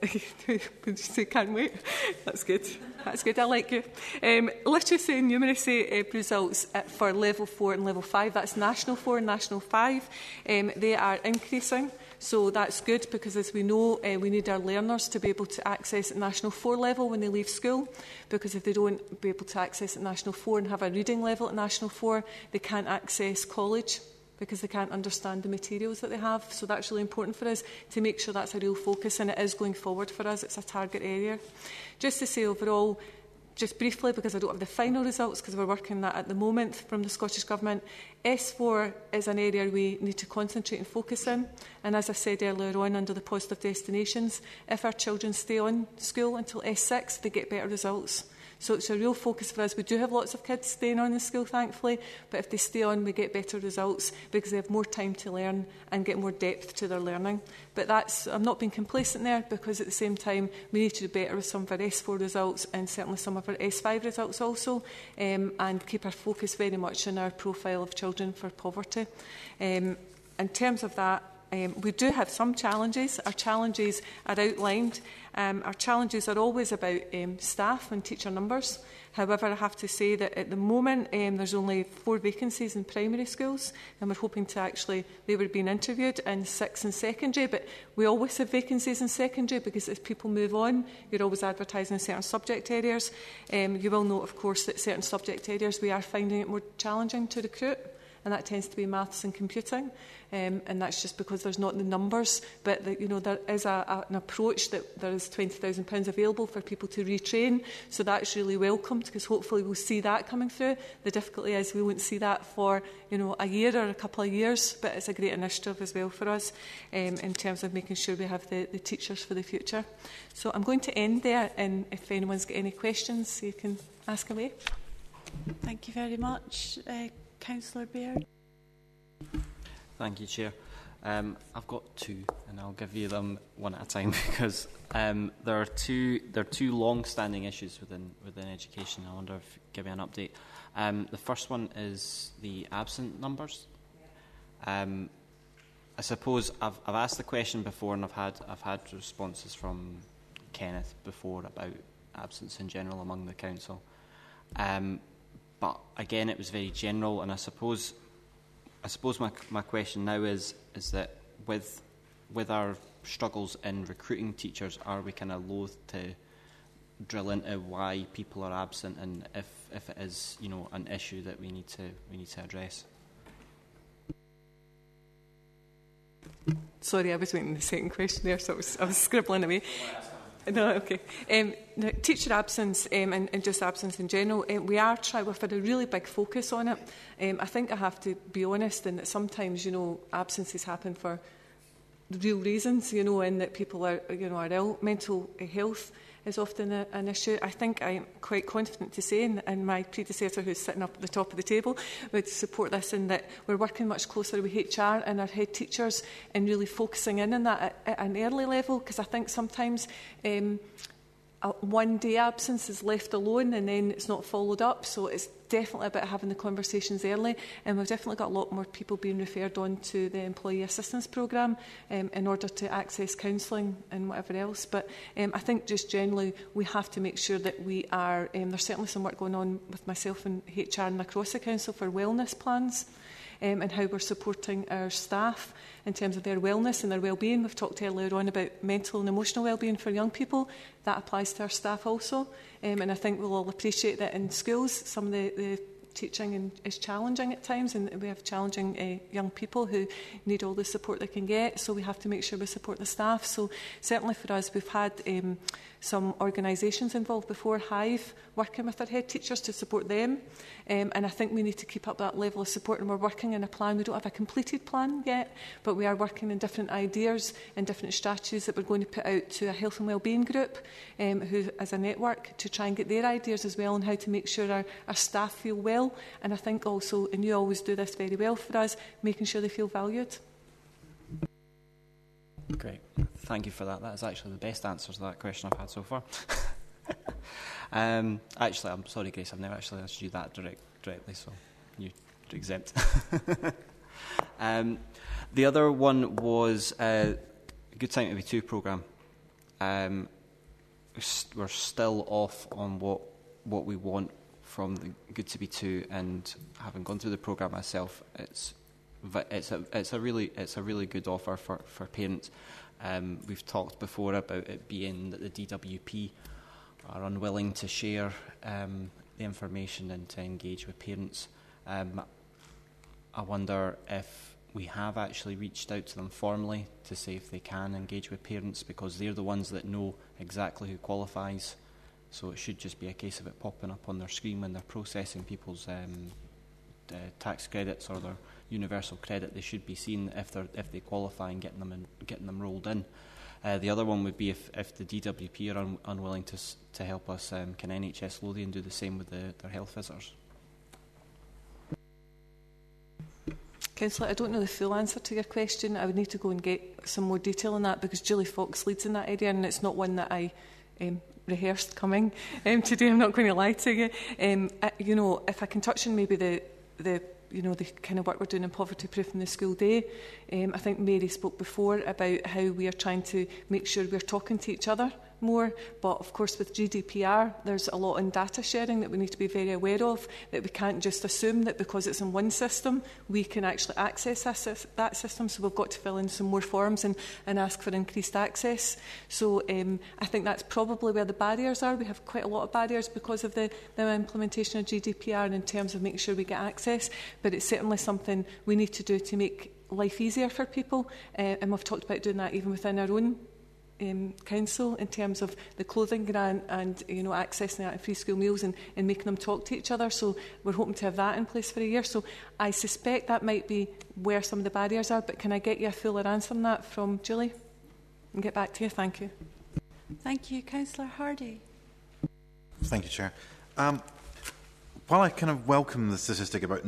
can't wait. That's good. That's good. I like you. Literacy and numeracy results for Level 4 and Level 5, that's National 4 and National 5, they are increasing. So that's good, because as we know, we need our learners to be able to access at National 4 level when they leave school, because if they don't be able to access at National 4 and have a reading level at National 4, they can't access college, because they can't understand the materials that they have. So that's really important for us to make sure that's a real focus, and it is going forward for us. It's a target area. Just to say overall, just briefly, because I don't have the final results, because we're working that at the moment from the Scottish Government, S4 is an area we need to concentrate and focus in. And as I said earlier on, under the positive destinations, if our children stay on school until S6, they get better results. So it's a real focus for us. We do have lots of kids staying on in school, thankfully, but if they stay on, we get better results because they have more time to learn and get more depth to their learning. But I'm not being complacent there, because at the same time, we need to do better with some of our S4 results and certainly some of our S5 results also, and keep our focus very much on our profile of children for poverty. In terms of that, we do have some challenges. Our challenges are outlined. Our challenges are always about staff and teacher numbers. However, I have to say that at the moment there's only 4 vacancies in primary schools, and we're hoping to actually, they were being interviewed in 6 in secondary, but we always have vacancies in secondary, because as people move on, you're always advertising in certain subject areas. You will note, of course, that certain subject areas we are finding it more challenging to recruit. and that tends to be maths and computing. And that's just because there's not the numbers, but there is an approach that there is £20,000 available for people to retrain, so that's really welcomed, because hopefully we'll see that coming through. The difficulty is we won't see that for a year or a couple of years, but it's a great initiative as well for us in terms of making sure we have the teachers for the future. So I'm going to end there, and if anyone's got any questions, you can ask away. Thank you very much. Councillor Baird. Thank you, Chair. I've got two, and I'll give you them one at a time because there are two long-standing issues within education. I wonder if you give me an update. The first one is the absent numbers. I suppose I've asked the question before, and I've had responses from Kenneth before about absence in general among the council. But again, it was very general, and I suppose my question now is that with our struggles in recruiting teachers, are we kind of loath to drill into why people are absent, and if it is an issue that we need to address? Sorry, I was waiting the second question there, so I was scribbling away. No, okay. No, teacher absence and just absence in general, we've had a really big focus on it. I think I have to be honest in that sometimes, absences happen for real reasons, and that people are ill. Mental health is often an issue. I think I'm quite confident to say, and my predecessor who's sitting up at the top of the table would support this, in that we're working much closer with HR and our head teachers and really focusing in on that at an early level, because I think sometimes one day absence is left alone and then it's not followed up, so it's definitely about having the conversations early, and we've definitely got a lot more people being referred on to the employee assistance programme in order to access counselling and whatever else. But I think just generally we have to make sure that we are, there's certainly some work going on with myself and HR and across the council for wellness plans, and how we're supporting our staff in terms of their wellness and their well-being. We've talked earlier on about mental and emotional well-being for young people. That applies to our staff also. And I think we'll all appreciate that in schools some of the teaching is challenging at times, and we have challenging young people who need all the support they can get, so we have to make sure we support the staff. So certainly for us, we've had some organisations involved before, Hive, working with our head teachers to support them, and I think we need to keep up that level of support, and we're working in a plan. We don't have a completed plan yet, but we are working in different ideas and different strategies that we're going to put out to a health and wellbeing group who, as a network, to try and get their ideas as well on how to make sure our staff feel well. And I think also, and you always do this very well for us, making sure they feel valued. Great, thank you for that. That is actually the best answer to that question I've had so far. Actually, I'm sorry, Grace, I've never actually asked you that directly, so you're exempt. The other one was Good Time to Be 2 programme. We're still off on what we want from the Good to Be 2, and having gone through the programme myself, it's a really good offer for parents. We've talked before about it being that the DWP are unwilling to share the information and to engage with parents. I wonder if we have actually reached out to them formally to say if they can engage with parents, because they're the ones that know exactly who qualifies. So it should just be a case of it popping up on their screen when they're processing people's tax credits or their universal credit. They should be seeing if they qualify and getting them rolled in. The other one would be if the DWP are unwilling to help us, can NHS Lothian do the same with their health visitors? Councillor, I don't know the full answer to your question. I would need to go and get some more detail on that, because Julie Fox leads in that area, and it's not one that I rehearsed coming today. I'm not going to lie to you. If I can touch on maybe the kind of work we're doing in poverty proof in the school day. I think Mary spoke before about how we are trying to make sure we're talking to each other more. But of course with GDPR there's a lot in data sharing that we need to be very aware of, that we can't just assume that because it's in one system we can actually access that system. So we've got to fill in some more forms and ask for increased access. So I think that's probably where the barriers are. We have quite a lot of barriers because of the implementation of GDPR in terms of making sure we get access, but it's certainly something we need to do to make life easier for people, and we've talked about doing that even within our own council in terms of the clothing grant and accessing that and free school meals and making them talk to each other. So we're hoping to have that in place for a year. So I suspect that might be where some of the barriers are, but can I get you a fuller answer on that from Julie and get back to you? Thank you. Thank you. Councillor Hardy. Thank you, Chair. While I kind of welcome the statistic about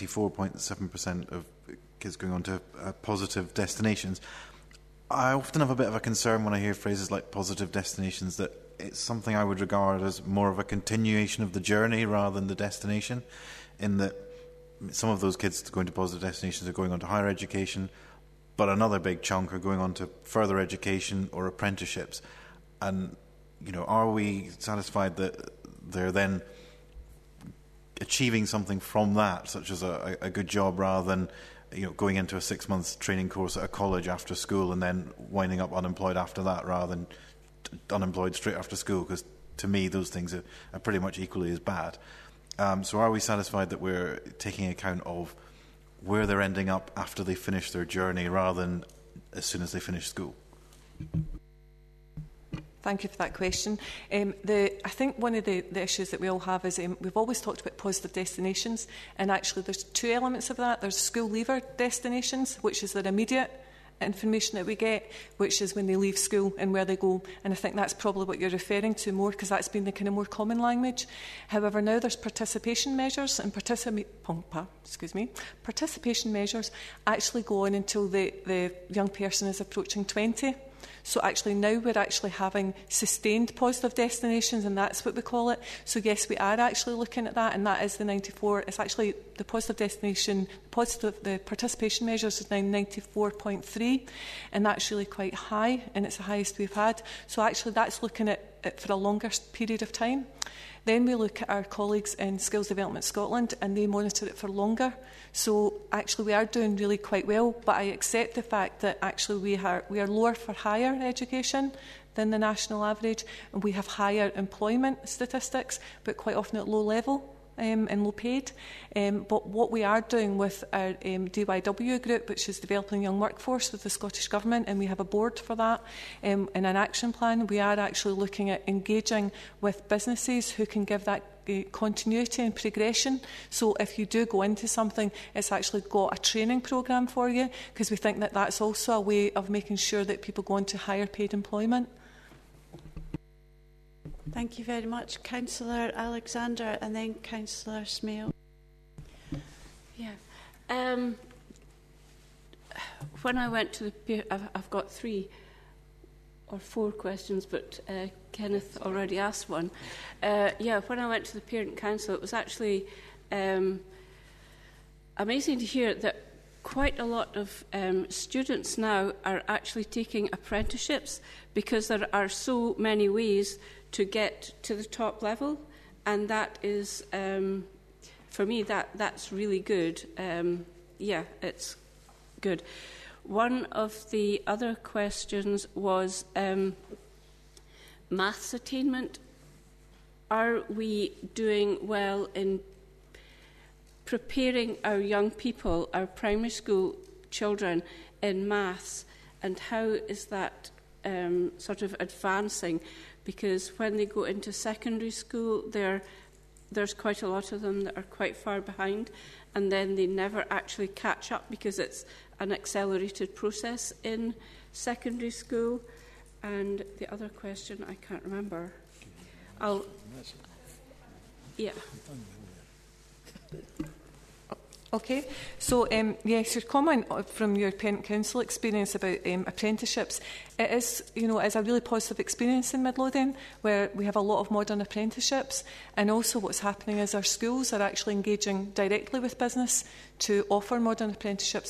94.7% of kids going on to positive destinations, I often have a bit of a concern when I hear phrases like positive destinations, that it's something I would regard as more of a continuation of the journey rather than the destination, in that some of those kids going to positive destinations are going on to higher education, but another big chunk are going on to further education or apprenticeships. And, are we satisfied that they're then achieving something from that, such as a good job, rather than going into a 6-month training course at a college after school and then winding up unemployed after that, rather than unemployed straight after school? Because to me those things are pretty much equally as bad. So are we satisfied that we're taking account of where they're ending up after they finish their journey rather than as soon as they finish school? Thank you for that question. I think one of the issues that we all have is we've always talked about positive destinations, and actually there's two elements of that. There's school leaver destinations, which is their immediate information that we get, which is when they leave school and where they go. And I think that's probably what you're referring to more, because that's been the kind of more common language. However, now there's participation measures, and participation measures actually go on until the young person is approaching 20. So actually now we're actually having sustained positive destinations, and that's what we call it. So yes, we are actually looking at that, and that is the 94. It's actually the positive destination, the participation measures is now 94.3, and that's really quite high, and it's the highest we've had. So actually that's looking at it for a longer period of time. Then we look at our colleagues in Skills Development Scotland, and they monitor it for longer. So actually we are doing really quite well, but I accept the fact that actually we are lower for higher education than the national average, and we have higher employment statistics, but quite often at low level and low paid. But what we are doing with our DYW group, which is Developing Young Workforce with the Scottish Government, and we have a board for that, in an action plan, we are actually looking at engaging with businesses who can give that continuity and progression. So if you do go into something, it's actually got a training programme for you, because we think that that's also a way of making sure that people go into higher paid employment. Thank you very much. Councillor Alexander and then Councillor Smale. Yeah. When I went to the... I've got 3 or 4 questions, but Kenneth already asked one. When I went to the Parent Council, it was actually amazing to hear that quite a lot of students now are actually taking apprenticeships, because there are so many ways to get to the top level, and that is, for me, that's really good. It's good. One of the other questions was maths attainment. Are we doing well in preparing our young people, our primary school children, in maths, and how is that sort of advancing? Because when they go into secondary school, there's quite a lot of them that are quite far behind, and then they never actually catch up because it's an accelerated process in secondary school. And the other question I can't remember. Okay, so yes, your comment from your Parent Council experience about apprenticeships, it is, is a really positive experience in Midlothian, where we have a lot of modern apprenticeships, and also what's happening is our schools are actually engaging directly with business to offer modern apprenticeships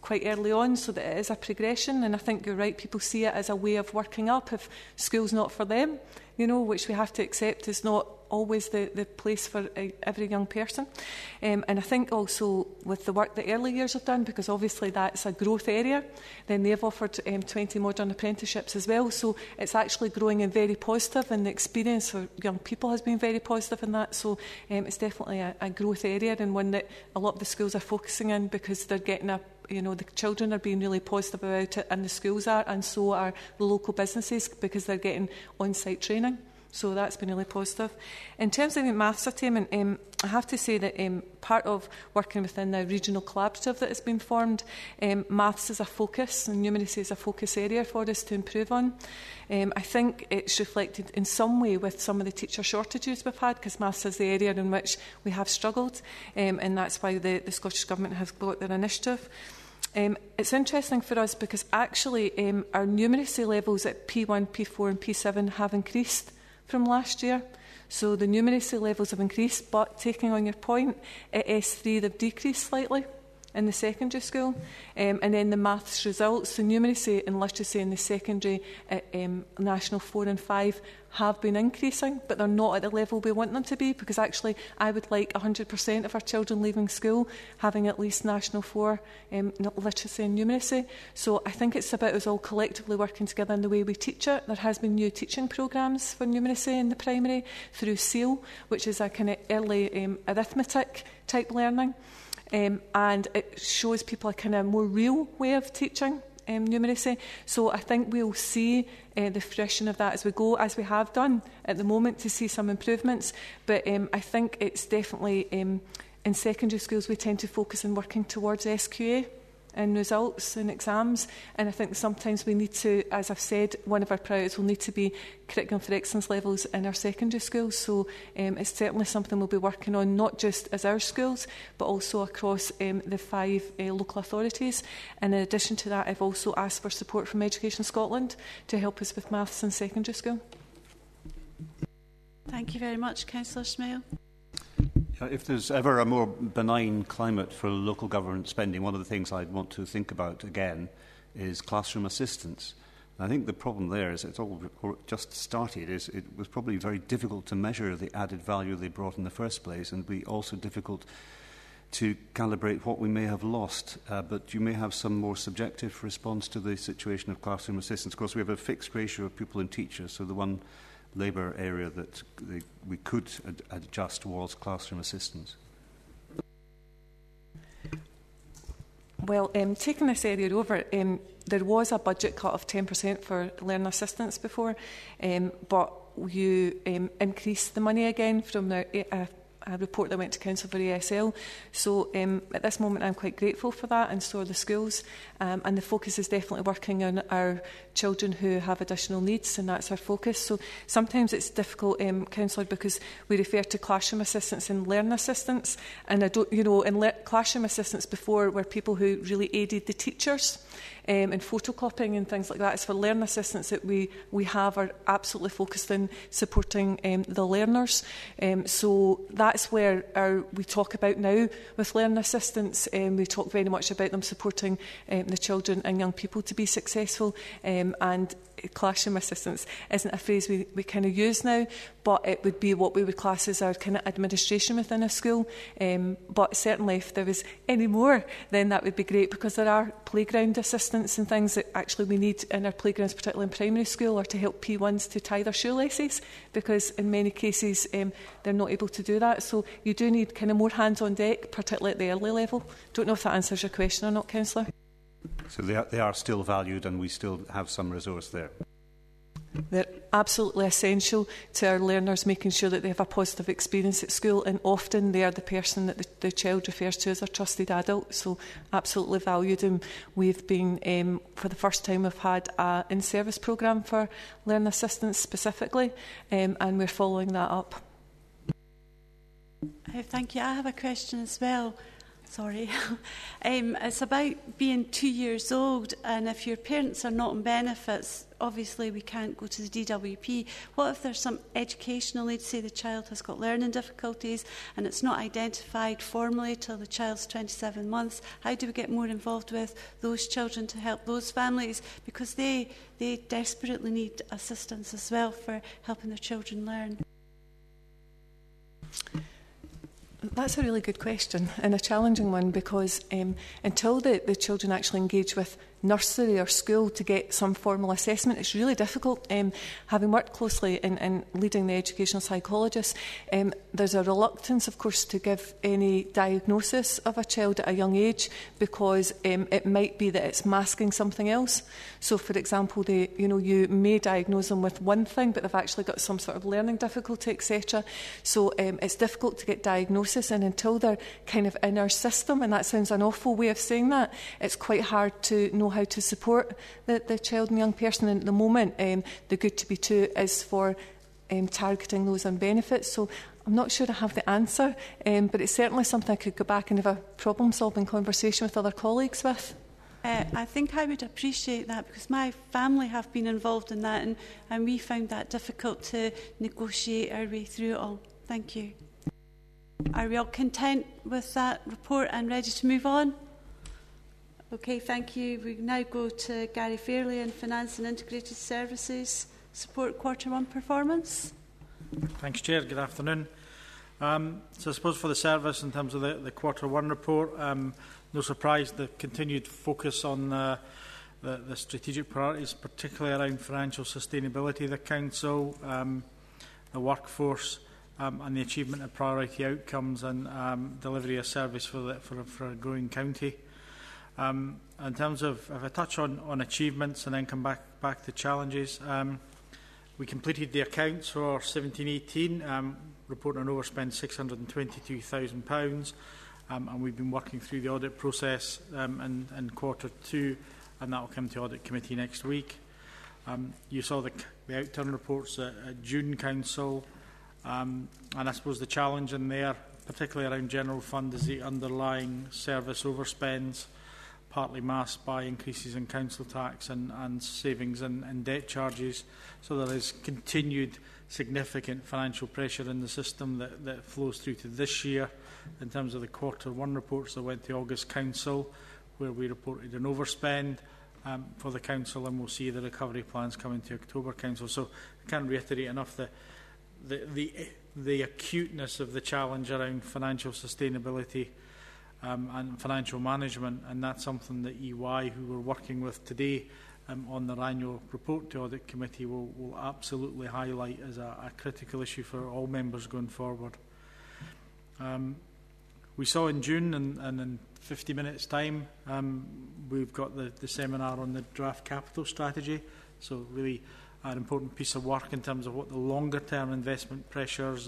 quite early on so that it is a progression. And I think you're right, people see it as a way of working up if school's not for them, you know, which we have to accept is not always the place for every young person. And I think also with the work that early years have done, because obviously that's a growth area, then they've offered 20 modern apprenticeships as well. So it's actually growing and very positive, and the experience for young people has been very positive in that. So it's definitely a growth area, and one that a lot of the schools are focusing in, because they're getting the children are being really positive about it, and the schools are, and so are the local businesses, because they're getting on-site training. So that's been really positive. In terms of the maths attainment, I have to say that part of working within the regional collaborative that has been formed, maths is a focus and numeracy is a focus area for us to improve on. I think it's reflected in some way with some of the teacher shortages we've had, because maths is the area in which we have struggled, and that's why the Scottish Government has got their initiative. It's interesting for us because actually our numeracy levels at P1, P4 and P7 have increased from last year. So the numeracy levels have increased, but taking on your point, at S3 they've decreased slightly in the secondary school. And then the maths results, the numeracy and literacy in the secondary at National 4 and 5 have been increasing, but they're not at the level we want them to be, because actually I would like 100% of our children leaving school having at least National 4 literacy and numeracy. So I think it's about us all collectively working together in the way we teach it. There has been new teaching programmes for numeracy in the primary through SEAL, which is a kind of early arithmetic type learning. And it shows people a kind of more real way of teaching numeracy. So I think we'll see the fruition of that as we go, as we have done at the moment, to see some improvements. But I think it's definitely in secondary schools we tend to focus on working towards SQA and results and exams, and I think sometimes we need to, as I've said, one of our priorities will need to be curriculum for excellence levels in our secondary schools. So it's certainly something we'll be working on, not just as our schools but also across the 5 local authorities. And in addition to that, I've also asked for support from Education Scotland to help us with maths in secondary school. Thank you very much, Councillor Smale. If there's ever a more benign climate for local government spending, one of the things I'd want to think about again is classroom assistance. I think the problem there is it's all just started. It was probably very difficult to measure the added value they brought in the first place, and be also difficult to calibrate what we may have lost. But you may have some more subjective response to the situation of classroom assistance. Of course, we have a fixed ratio of pupil and teachers, so the one labour area that we could adjust was classroom assistance. Well, taking this area over, there was a budget cut of 10% for learning assistance before, but you increased the money again from a report that went to Council for ESL. So at this moment I'm quite grateful for that, and so are the schools. And the focus is definitely working on our children who have additional needs, and that's our focus. So sometimes it's difficult, Councillor, because we refer to classroom assistants and learning assistants, and I don't, classroom assistants before were people who really aided the teachers and photocopying and things like that. As for learning assistants that we have are absolutely focused on supporting the learners. So that's where we talk about now with learning assistants. We talk very much about them supporting the children and young people to be successful, and classroom assistants isn't a phrase we kind of use now, but it would be what we would class as our kind of administration within a school. But certainly if there was any more, then that would be great, because there are playground assistants and things that actually we need in our playgrounds, particularly in primary school, or to help P1s to tie their shoelaces, because in many cases they're not able to do that. So you do need kind of more hands on deck, particularly at the early level. Don't know if that answers your question or not, Councillor. So they are still valued, and we still have some resource there. They're absolutely essential to our learners, making sure that they have a positive experience at school, and often they are the person that the child refers to as their trusted adult. So absolutely valued, and we've been, for the first time, we've had an in-service programme for learning assistants specifically, and we're following that up. Thank you. I have a question as well. Sorry. It's about being 2 years old, and if your parents are not on benefits, obviously we can't go to the DWP. What if there's some educational need, say the child has got learning difficulties and it's not identified formally till the child's 27 months? How do we get more involved with those children to help those families? Because they desperately need assistance as well for helping their children learn. That's a really good question and a challenging one, because until the children actually engage with nursery or school to get some formal assessment, it's really difficult. Having worked closely in leading the educational psychologists, there's a reluctance, of course, to give any diagnosis of a child at a young age, because it might be that it's masking something else. So, for example, you may diagnose them with one thing, but they've actually got some sort of learning difficulty, etc. So it's difficult to get diagnosis, and until they're kind of in our system, and that sounds an awful way of saying that, it's quite hard to know how to support the child and young person. And at the moment, the Good to Be 2 is for targeting those on benefits. So I'm not sure I have the answer, but it's certainly something I could go back and have a problem-solving conversation with other colleagues with. I think I would appreciate that, because my family have been involved in that, and we found that difficult to negotiate our way through it all. Thank you. Are we all content with that report and ready to move on? Okay, thank you. We now go to Gary Fairley and Finance and Integrated Services Support Q1 performance. Thanks, Chair. Good afternoon. So I suppose for the service, in terms of the Q1 report, no surprise the continued focus on the strategic priorities, particularly around financial sustainability of the Council, the workforce, and the achievement of priority outcomes and delivery of service for a growing county. In terms of, if I touch on achievements and then come back to challenges, we completed the accounts for 17-18, reporting an overspend £622,000, and we've been working through the audit process in Q2, and that will come to Audit Committee next week. You saw the outturn reports at June Council, and I suppose the challenge in there, particularly around general fund, is the underlying service overspends, partly masked by increases in council tax and savings and debt charges. So there is continued significant financial pressure in the system that flows through to this year in terms of the Q1 reports that went to August Council, where we reported an overspend for the Council, and we'll see the recovery plans coming to October Council. So I can't reiterate enough the acuteness of the challenge around financial sustainability and financial management, and that's something that EY, who we're working with today on their annual report to Audit Committee, will absolutely highlight as a critical issue for all members going forward. We saw in June, and in 50 minutes' time, we've got the seminar on the draft capital strategy, so really an important piece of work in terms of what the longer-term investment pressures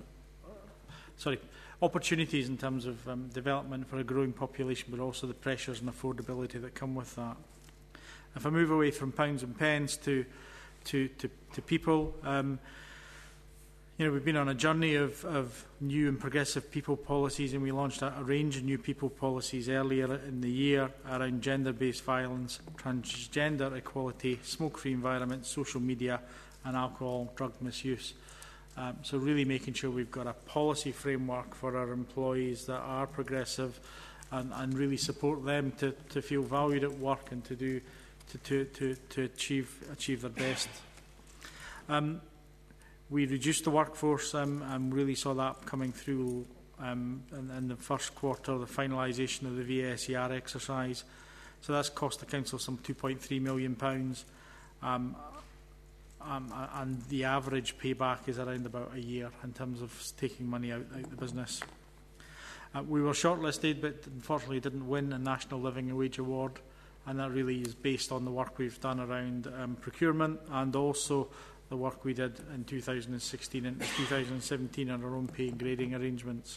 opportunities in terms of development for a growing population, but also the pressures and affordability that come with that. If I move away from pounds and pence to people, we've been on a journey of new and progressive people policies, and we launched a range of new people policies earlier in the year around gender-based violence, transgender equality, smoke-free environment, social media, and alcohol drug misuse. So really making sure we've got a policy framework for our employees that are progressive and really support them to feel valued at work and to achieve their best. We reduced the workforce and really saw that coming through in the first quarter, the finalisation of the VSER exercise. So that's cost the Council some £2.3 million. And the average payback is around about a year in terms of taking money out the business. We were shortlisted, but unfortunately didn't win a National Living Wage Award, and that really is based on the work we've done around procurement and also the work we did in 2016 and 2017 on our own pay and grading arrangements.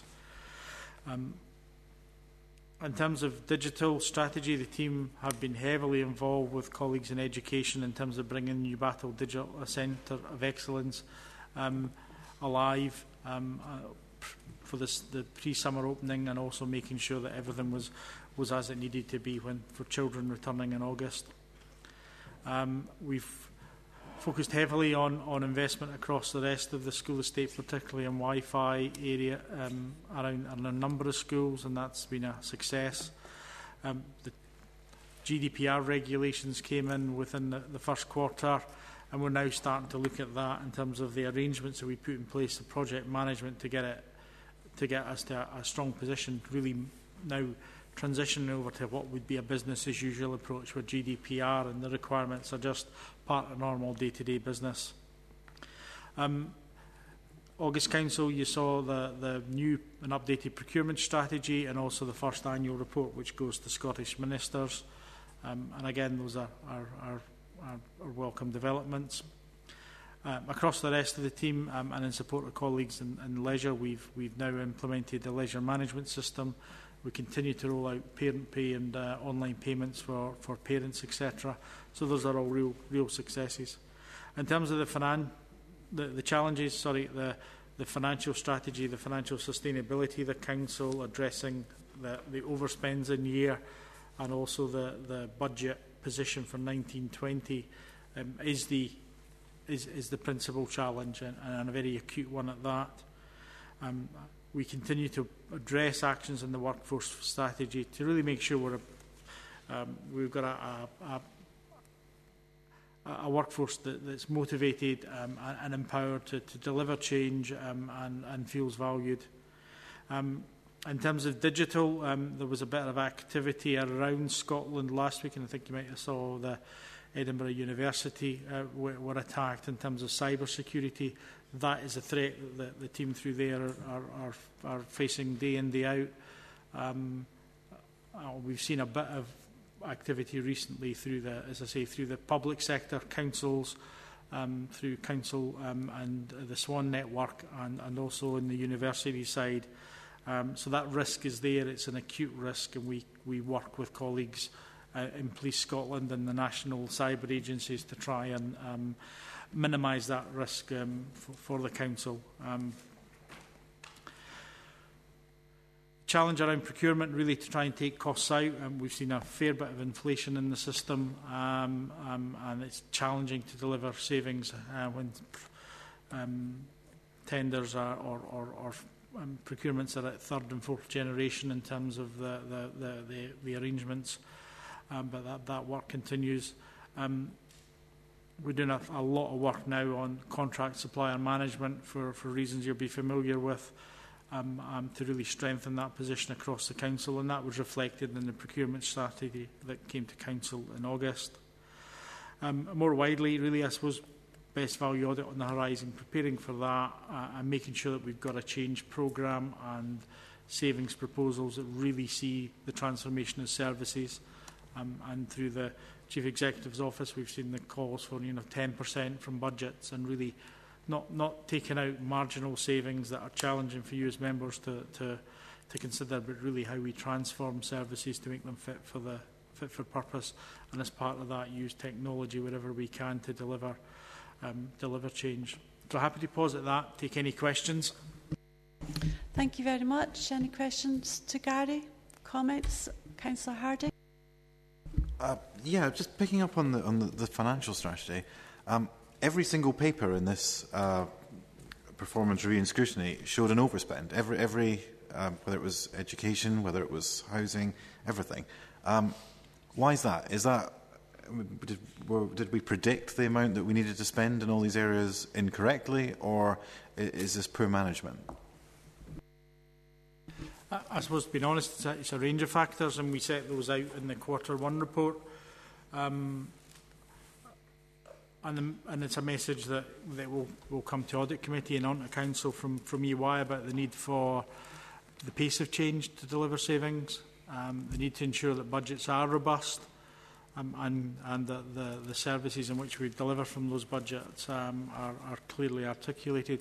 In terms of digital strategy, the team have been heavily involved with colleagues in education in terms of bringing New Battle Digital Centre of Excellence alive, for the pre-summer opening, and also making sure that everything was as it needed to be for children returning in August. We've focused heavily on investment across the rest of the school estate, particularly in Wi-Fi area around a number of schools, and that's been a success. The GDPR regulations came in within the first quarter, and we're now starting to look at that in terms of the arrangements that we put in place, the project management to get us to a strong position, really now transitioning over to what would be a business as usual approach, where GDPR and the requirements are just part of normal day-to-day business. August Council, you saw the new and updated procurement strategy, and also the first annual report which goes to Scottish ministers. And again, those are welcome developments. Across the rest of the team, and in support of colleagues in leisure, we've now implemented the leisure management system. We continue to roll out parent pay and online payments for parents, etc. So those are all real successes. In terms of the challenges, the financial strategy, the financial sustainability, the council addressing the overspends in year, and also the budget position for 1920 is the principal challenge, and a very acute one at that. We continue to address actions in the workforce strategy to really make sure we've got a workforce that's motivated and empowered to deliver change and feels valued. In terms of digital, there was a bit of activity around Scotland last week, and I think you might have saw the Edinburgh University were attacked in terms of cyber security. That is a threat that the team through there are facing day in, day out. We've seen a bit of activity recently through through the public sector, councils, through council and the SWAN network, and also in the university side. So that risk is there. It's an acute risk, and we work with colleagues in Police Scotland and the national cyber agencies to try and minimise that risk for the council. Challenge around procurement, really to try and take costs out. We've seen a fair bit of inflation in the system, and it's challenging to deliver savings when tenders or procurements are at third and fourth generation in terms of the arrangements. But that work continues. We're doing a lot of work now on contract supplier management for reasons you'll be familiar with, to really strengthen that position across the council, and that was reflected in the procurement strategy that came to council in August. More widely, really, I suppose, best value audit on the horizon, preparing for that, and making sure that we've got a change programme and savings proposals that really see the transformation of services. And through the Chief Executive's office, we've seen the calls for 10% from budgets, and really not taking out marginal savings that are challenging for you as members to consider, but really how we transform services to make them fit for purpose, and as part of that, use technology wherever we can to deliver change. So happy to pause at that. Take any questions. Thank you very much. Any questions to Gary? Comments, Councillor Harding? Yeah, just picking up on the financial strategy. Every single paper in this performance review and scrutiny showed an overspend. Every whether it was education, whether it was housing, everything. Why is that? Is that did we predict the amount that we needed to spend in all these areas incorrectly, or is this poor management? I suppose, to be honest, it's a range of factors, and we set those out in the Q1 report. And it's a message that will come to Audit Committee and on to Council from EY about the need for the pace of change to deliver savings, the need to ensure that budgets are robust, and that the services in which we deliver from those budgets are clearly articulated.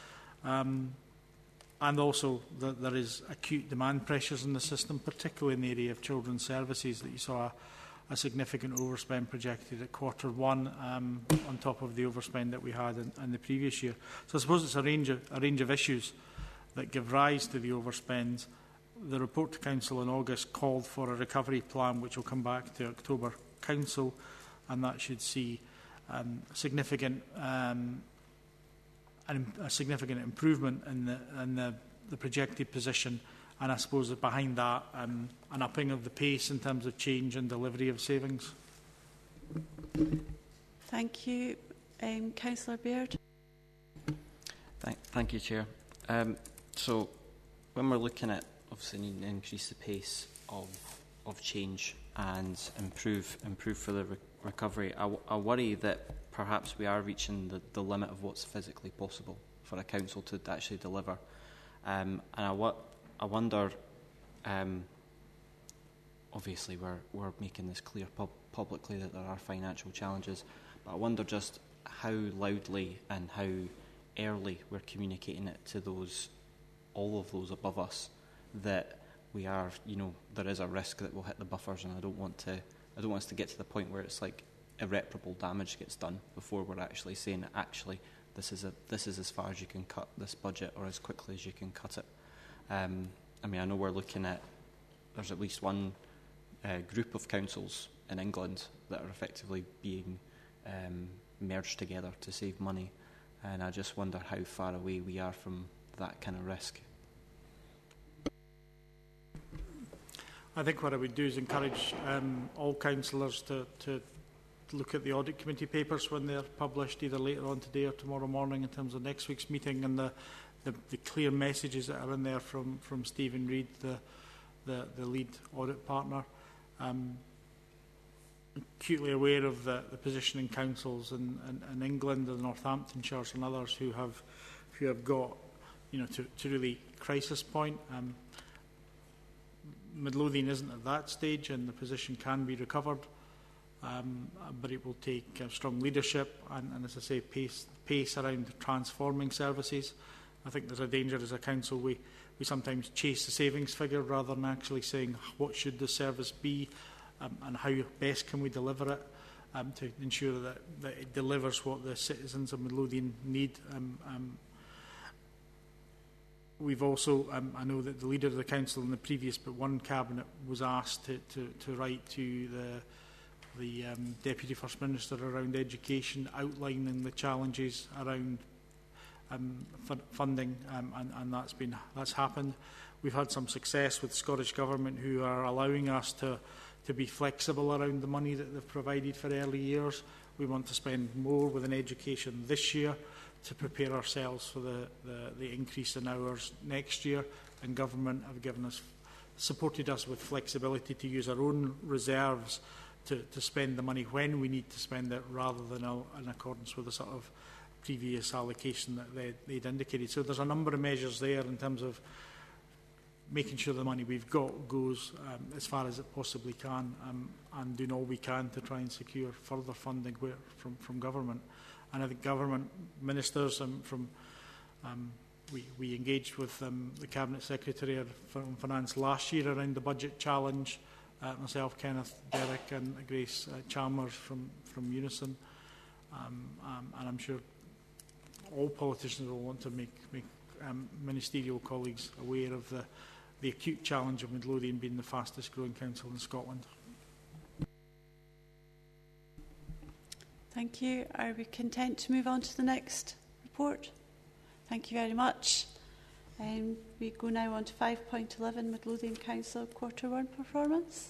And also that there is acute demand pressures in the system, particularly in the area of children's services, that you saw a significant overspend projected at Q1 on top of the overspend that we had in the previous year. So I suppose it's a range of issues. that give rise to the overspends. The report to Council in August called for a recovery plan which will come back to October Council, and that should see a significant improvement in the projected position, and I suppose that behind that an upping of the pace in terms of change and delivery of savings. Thank you. Councillor Baird. Thank you, Chair. So when we're looking at obviously needing to increase the pace of change and improve for the recovery, I worry that perhaps we are reaching the limit of what's physically possible for a council to actually deliver. And I wonder, obviously we're making this clear publicly that there are financial challenges, but I wonder just how loudly and how early we're communicating it to all of those above us, that we are, there is a risk that we'll hit the buffers, and I don't want us to get to the point where it's like irreparable damage gets done before we're actually saying that actually this is as far as you can cut this budget, or as quickly as you can cut it. I know we're looking at, there's at least one group of councils in England that are effectively being merged together to save money, and I just wonder how far away we are from that kind of risk. I think what I would do is encourage all councillors to look at the audit committee papers when they're published, either later on today or tomorrow morning, in terms of next week's meeting, and the clear messages that are in there from Stephen Reid, the lead audit partner. Acutely aware of the position in councils in England and Northamptonshire and others who have got to really crisis point. Midlothian isn't at that stage, and the position can be recovered, but it will take strong leadership and, as I say, pace around transforming services. I think there's a danger as a council we sometimes chase the savings figure rather than actually saying what should the service be, and how best can we deliver it to ensure that it delivers what the citizens of Midlothian need. We've also, I know that the leader of the council in the previous but one cabinet was asked to write to the Deputy First Minister around education, outlining the challenges around funding, and that's happened. We've had some success with the Scottish Government, who are allowing us to be flexible around the money that they've provided for early years. We want to spend more within education this year to prepare ourselves for the increase in hours next year, and Government have supported us with flexibility to use our own reserves to spend the money when we need to spend it, rather than in accordance with the sort of previous allocation that they'd indicated. So there's a number of measures there in terms of making sure the money we've got goes as far as it possibly can, and doing all we can to try and secure further funding from Government. And I think Government ministers we engaged with the Cabinet Secretary from Finance last year around the budget challenge, myself, Kenneth, Derek and Grace Chalmers from Unison, and I'm sure all politicians will want to make ministerial colleagues aware of the acute challenge of Midlothian being the fastest growing council in Scotland. Thank you. Are we content to move on to the next report? Thank you very much. We go now on to 5.11, Midlothian Council Quarter 1 performance.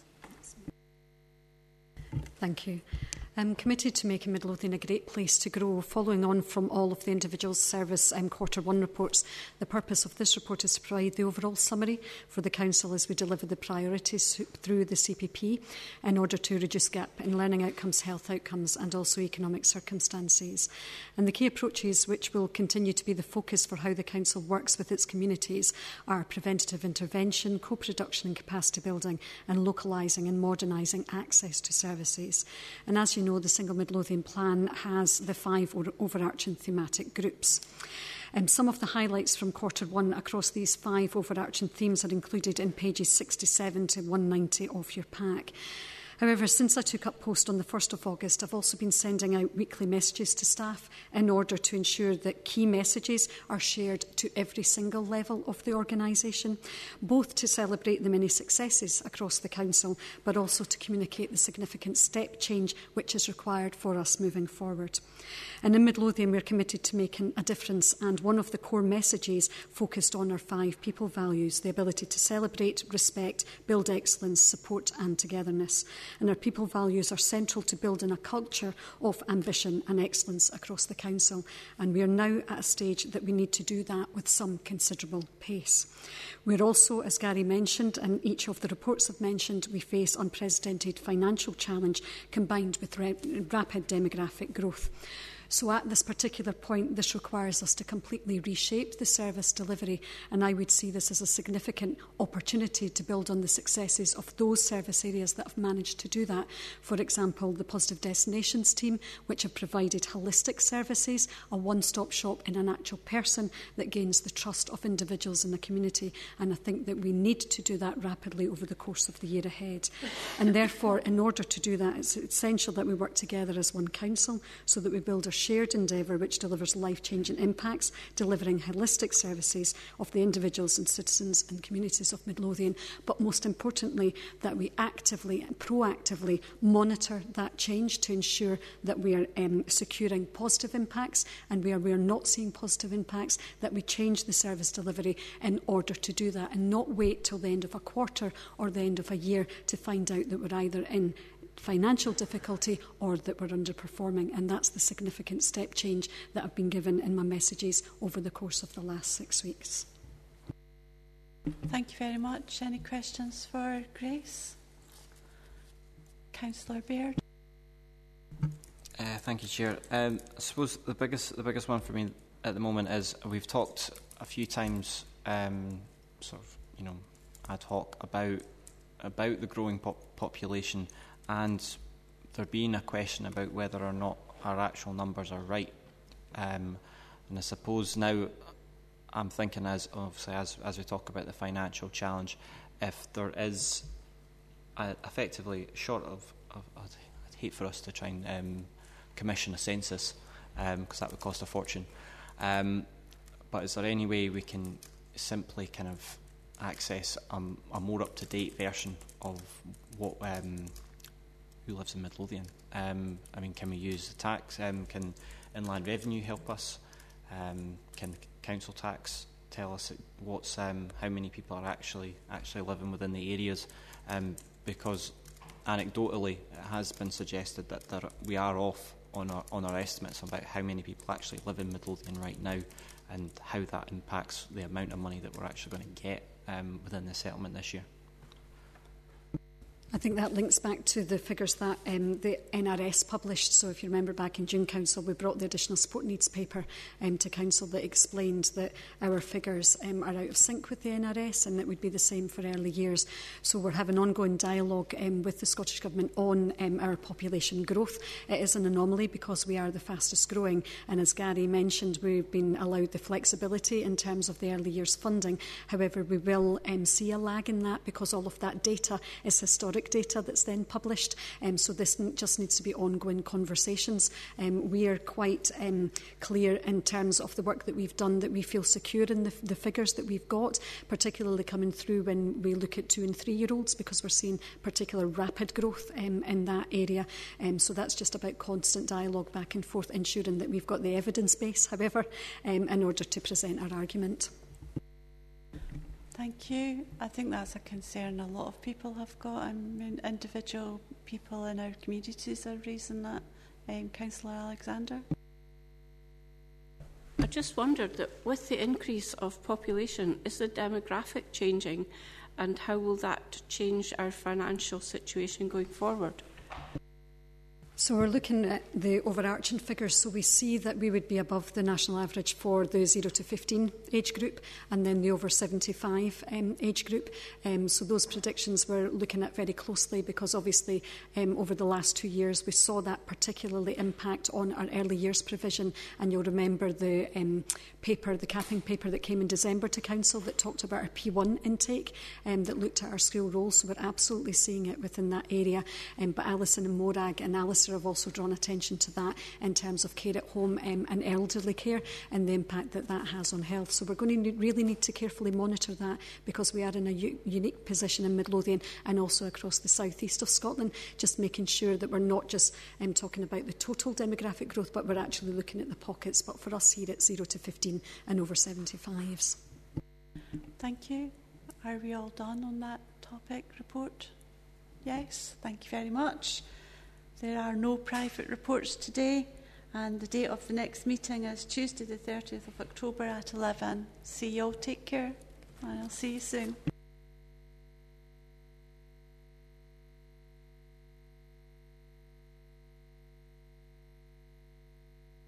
Thank you. I'm committed to making Midlothian a great place to grow. Following on from all of the individual service Quarter 1 reports, the purpose of this report is to provide the overall summary for the Council as we deliver the priorities through the CPP in order to reduce gap in learning outcomes, health outcomes and also economic circumstances. And the key approaches which will continue to be the focus for how the Council works with its communities are preventative intervention, co-production and capacity building, and localising and modernising access to services. And as you know, the Single Midlothian Plan has the 5 overarching thematic groups. Some of the highlights from Quarter 1 across these 5 overarching themes are included in pages 67 to 190 of your pack. However, since I took up post on the 1st of August, I've also been sending out weekly messages to staff in order to ensure that key messages are shared to every single level of the organisation, both to celebrate the many successes across the Council, but also to communicate the significant step change which is required for us moving forward. And in Midlothian, we're committed to making a difference, and one of the core messages focused on our 5 people values: the ability to celebrate, respect, build excellence, support and togetherness. And our people values are central to building a culture of ambition and excellence across the Council, and we are now at a stage that we need to do that with some considerable pace. We're also, as Gary mentioned, and each of the reports have mentioned, we face unprecedented financial challenge combined with rapid demographic growth. So at this particular point, this requires us to completely reshape the service delivery, and I would see this as a significant opportunity to build on the successes of those service areas that have managed to do that. For example, the Positive Destinations team, which have provided holistic services, a one-stop shop in an actual person that gains the trust of individuals in the community, and I think that we need to do that rapidly over the course of the year ahead. And therefore, in order to do that, it's essential that we work together as one council so that we build a shared endeavour which delivers life-changing impacts, delivering holistic services of the individuals and citizens and communities of Midlothian, but most importantly that we actively and proactively monitor that change to ensure that we are securing positive impacts, and where we are not seeing positive impacts, that we change the service delivery in order to do that, and not wait till the end of a quarter or the end of a year to find out that we're either in financial difficulty or that we're underperforming. And that's the significant step change that I've been given in my messages over the course of the last 6 weeks. Thank you very much. Any questions for Grace? Councillor Baird. Thank you, Chair. I suppose the biggest one for me at the moment is we've talked a few times, sort of, ad hoc about the growing population, and there being a question about whether or not our actual numbers are right. And I suppose now I'm thinking, as we talk about the financial challenge, if there is effectively short of I'd hate for us to try and commission a census, because that would cost a fortune. But is there any way we can simply kind of access a more up-to-date version of what who lives in Midlothian? I mean, can we use the tax? Can Inland Revenue help us? Can council tax tell us what's how many people are actually living within the areas? Because anecdotally, it has been suggested that we are off on our estimates about how many people actually live in Midlothian right now, and how that impacts the amount of money that we're actually going to get within the settlement this year. I think that links back to the figures that the NRS published. So if you remember back in June Council, we brought the additional support needs paper to Council that explained that our figures are out of sync with the NRS, and it would be the same for early years. So we're having ongoing dialogue with the Scottish Government on our population growth. It is an anomaly because we are the fastest growing, and as Gary mentioned, we've been allowed the flexibility in terms of the early years funding. However, we will see a lag in that because all of that data is historic data that's then published, so this just needs to be ongoing conversations. We are quite clear in terms of the work that we've done that we feel secure in the figures that we've got, particularly coming through when we look at 2- and 3-year-olds, because we're seeing particular rapid growth in that area. So that's just about constant dialogue back and forth, ensuring that we've got the evidence base, however, in order to present our argument. Thank you. I think that's a concern a lot of people have got. I mean, individual people in our communities are raising that. Councillor Alexander. I just wondered that with the increase of population, is the demographic changing, and how will that change our financial situation going forward? So we're looking at the overarching figures. So we see that we would be above the national average for the 0 to 15 age group and then the over 75 age group. So those predictions we're looking at very closely because obviously over the last 2 years we saw that particularly impact on our early years provision. And you'll remember the paper, the capping paper that came in December to Council that talked about our P1 intake that looked at our school roles. So we're absolutely seeing it within that area. But Alison and Morag and Alistair have also drawn attention to that in terms of care at home and elderly care and the impact that that has on health. So we're going to really need to carefully monitor that because we are in a unique position in Midlothian and also across the southeast of Scotland, just making sure that we're not just talking about the total demographic growth, but we're actually looking at the pockets. But for us here, it's 0 to 15 and over 75s. Thank you. Are we all done on that topic report? Yes, thank you very much. There are no private reports today, and the date of the next meeting is Tuesday the 30th of October at 11. See you all, take care, and I'll see you soon.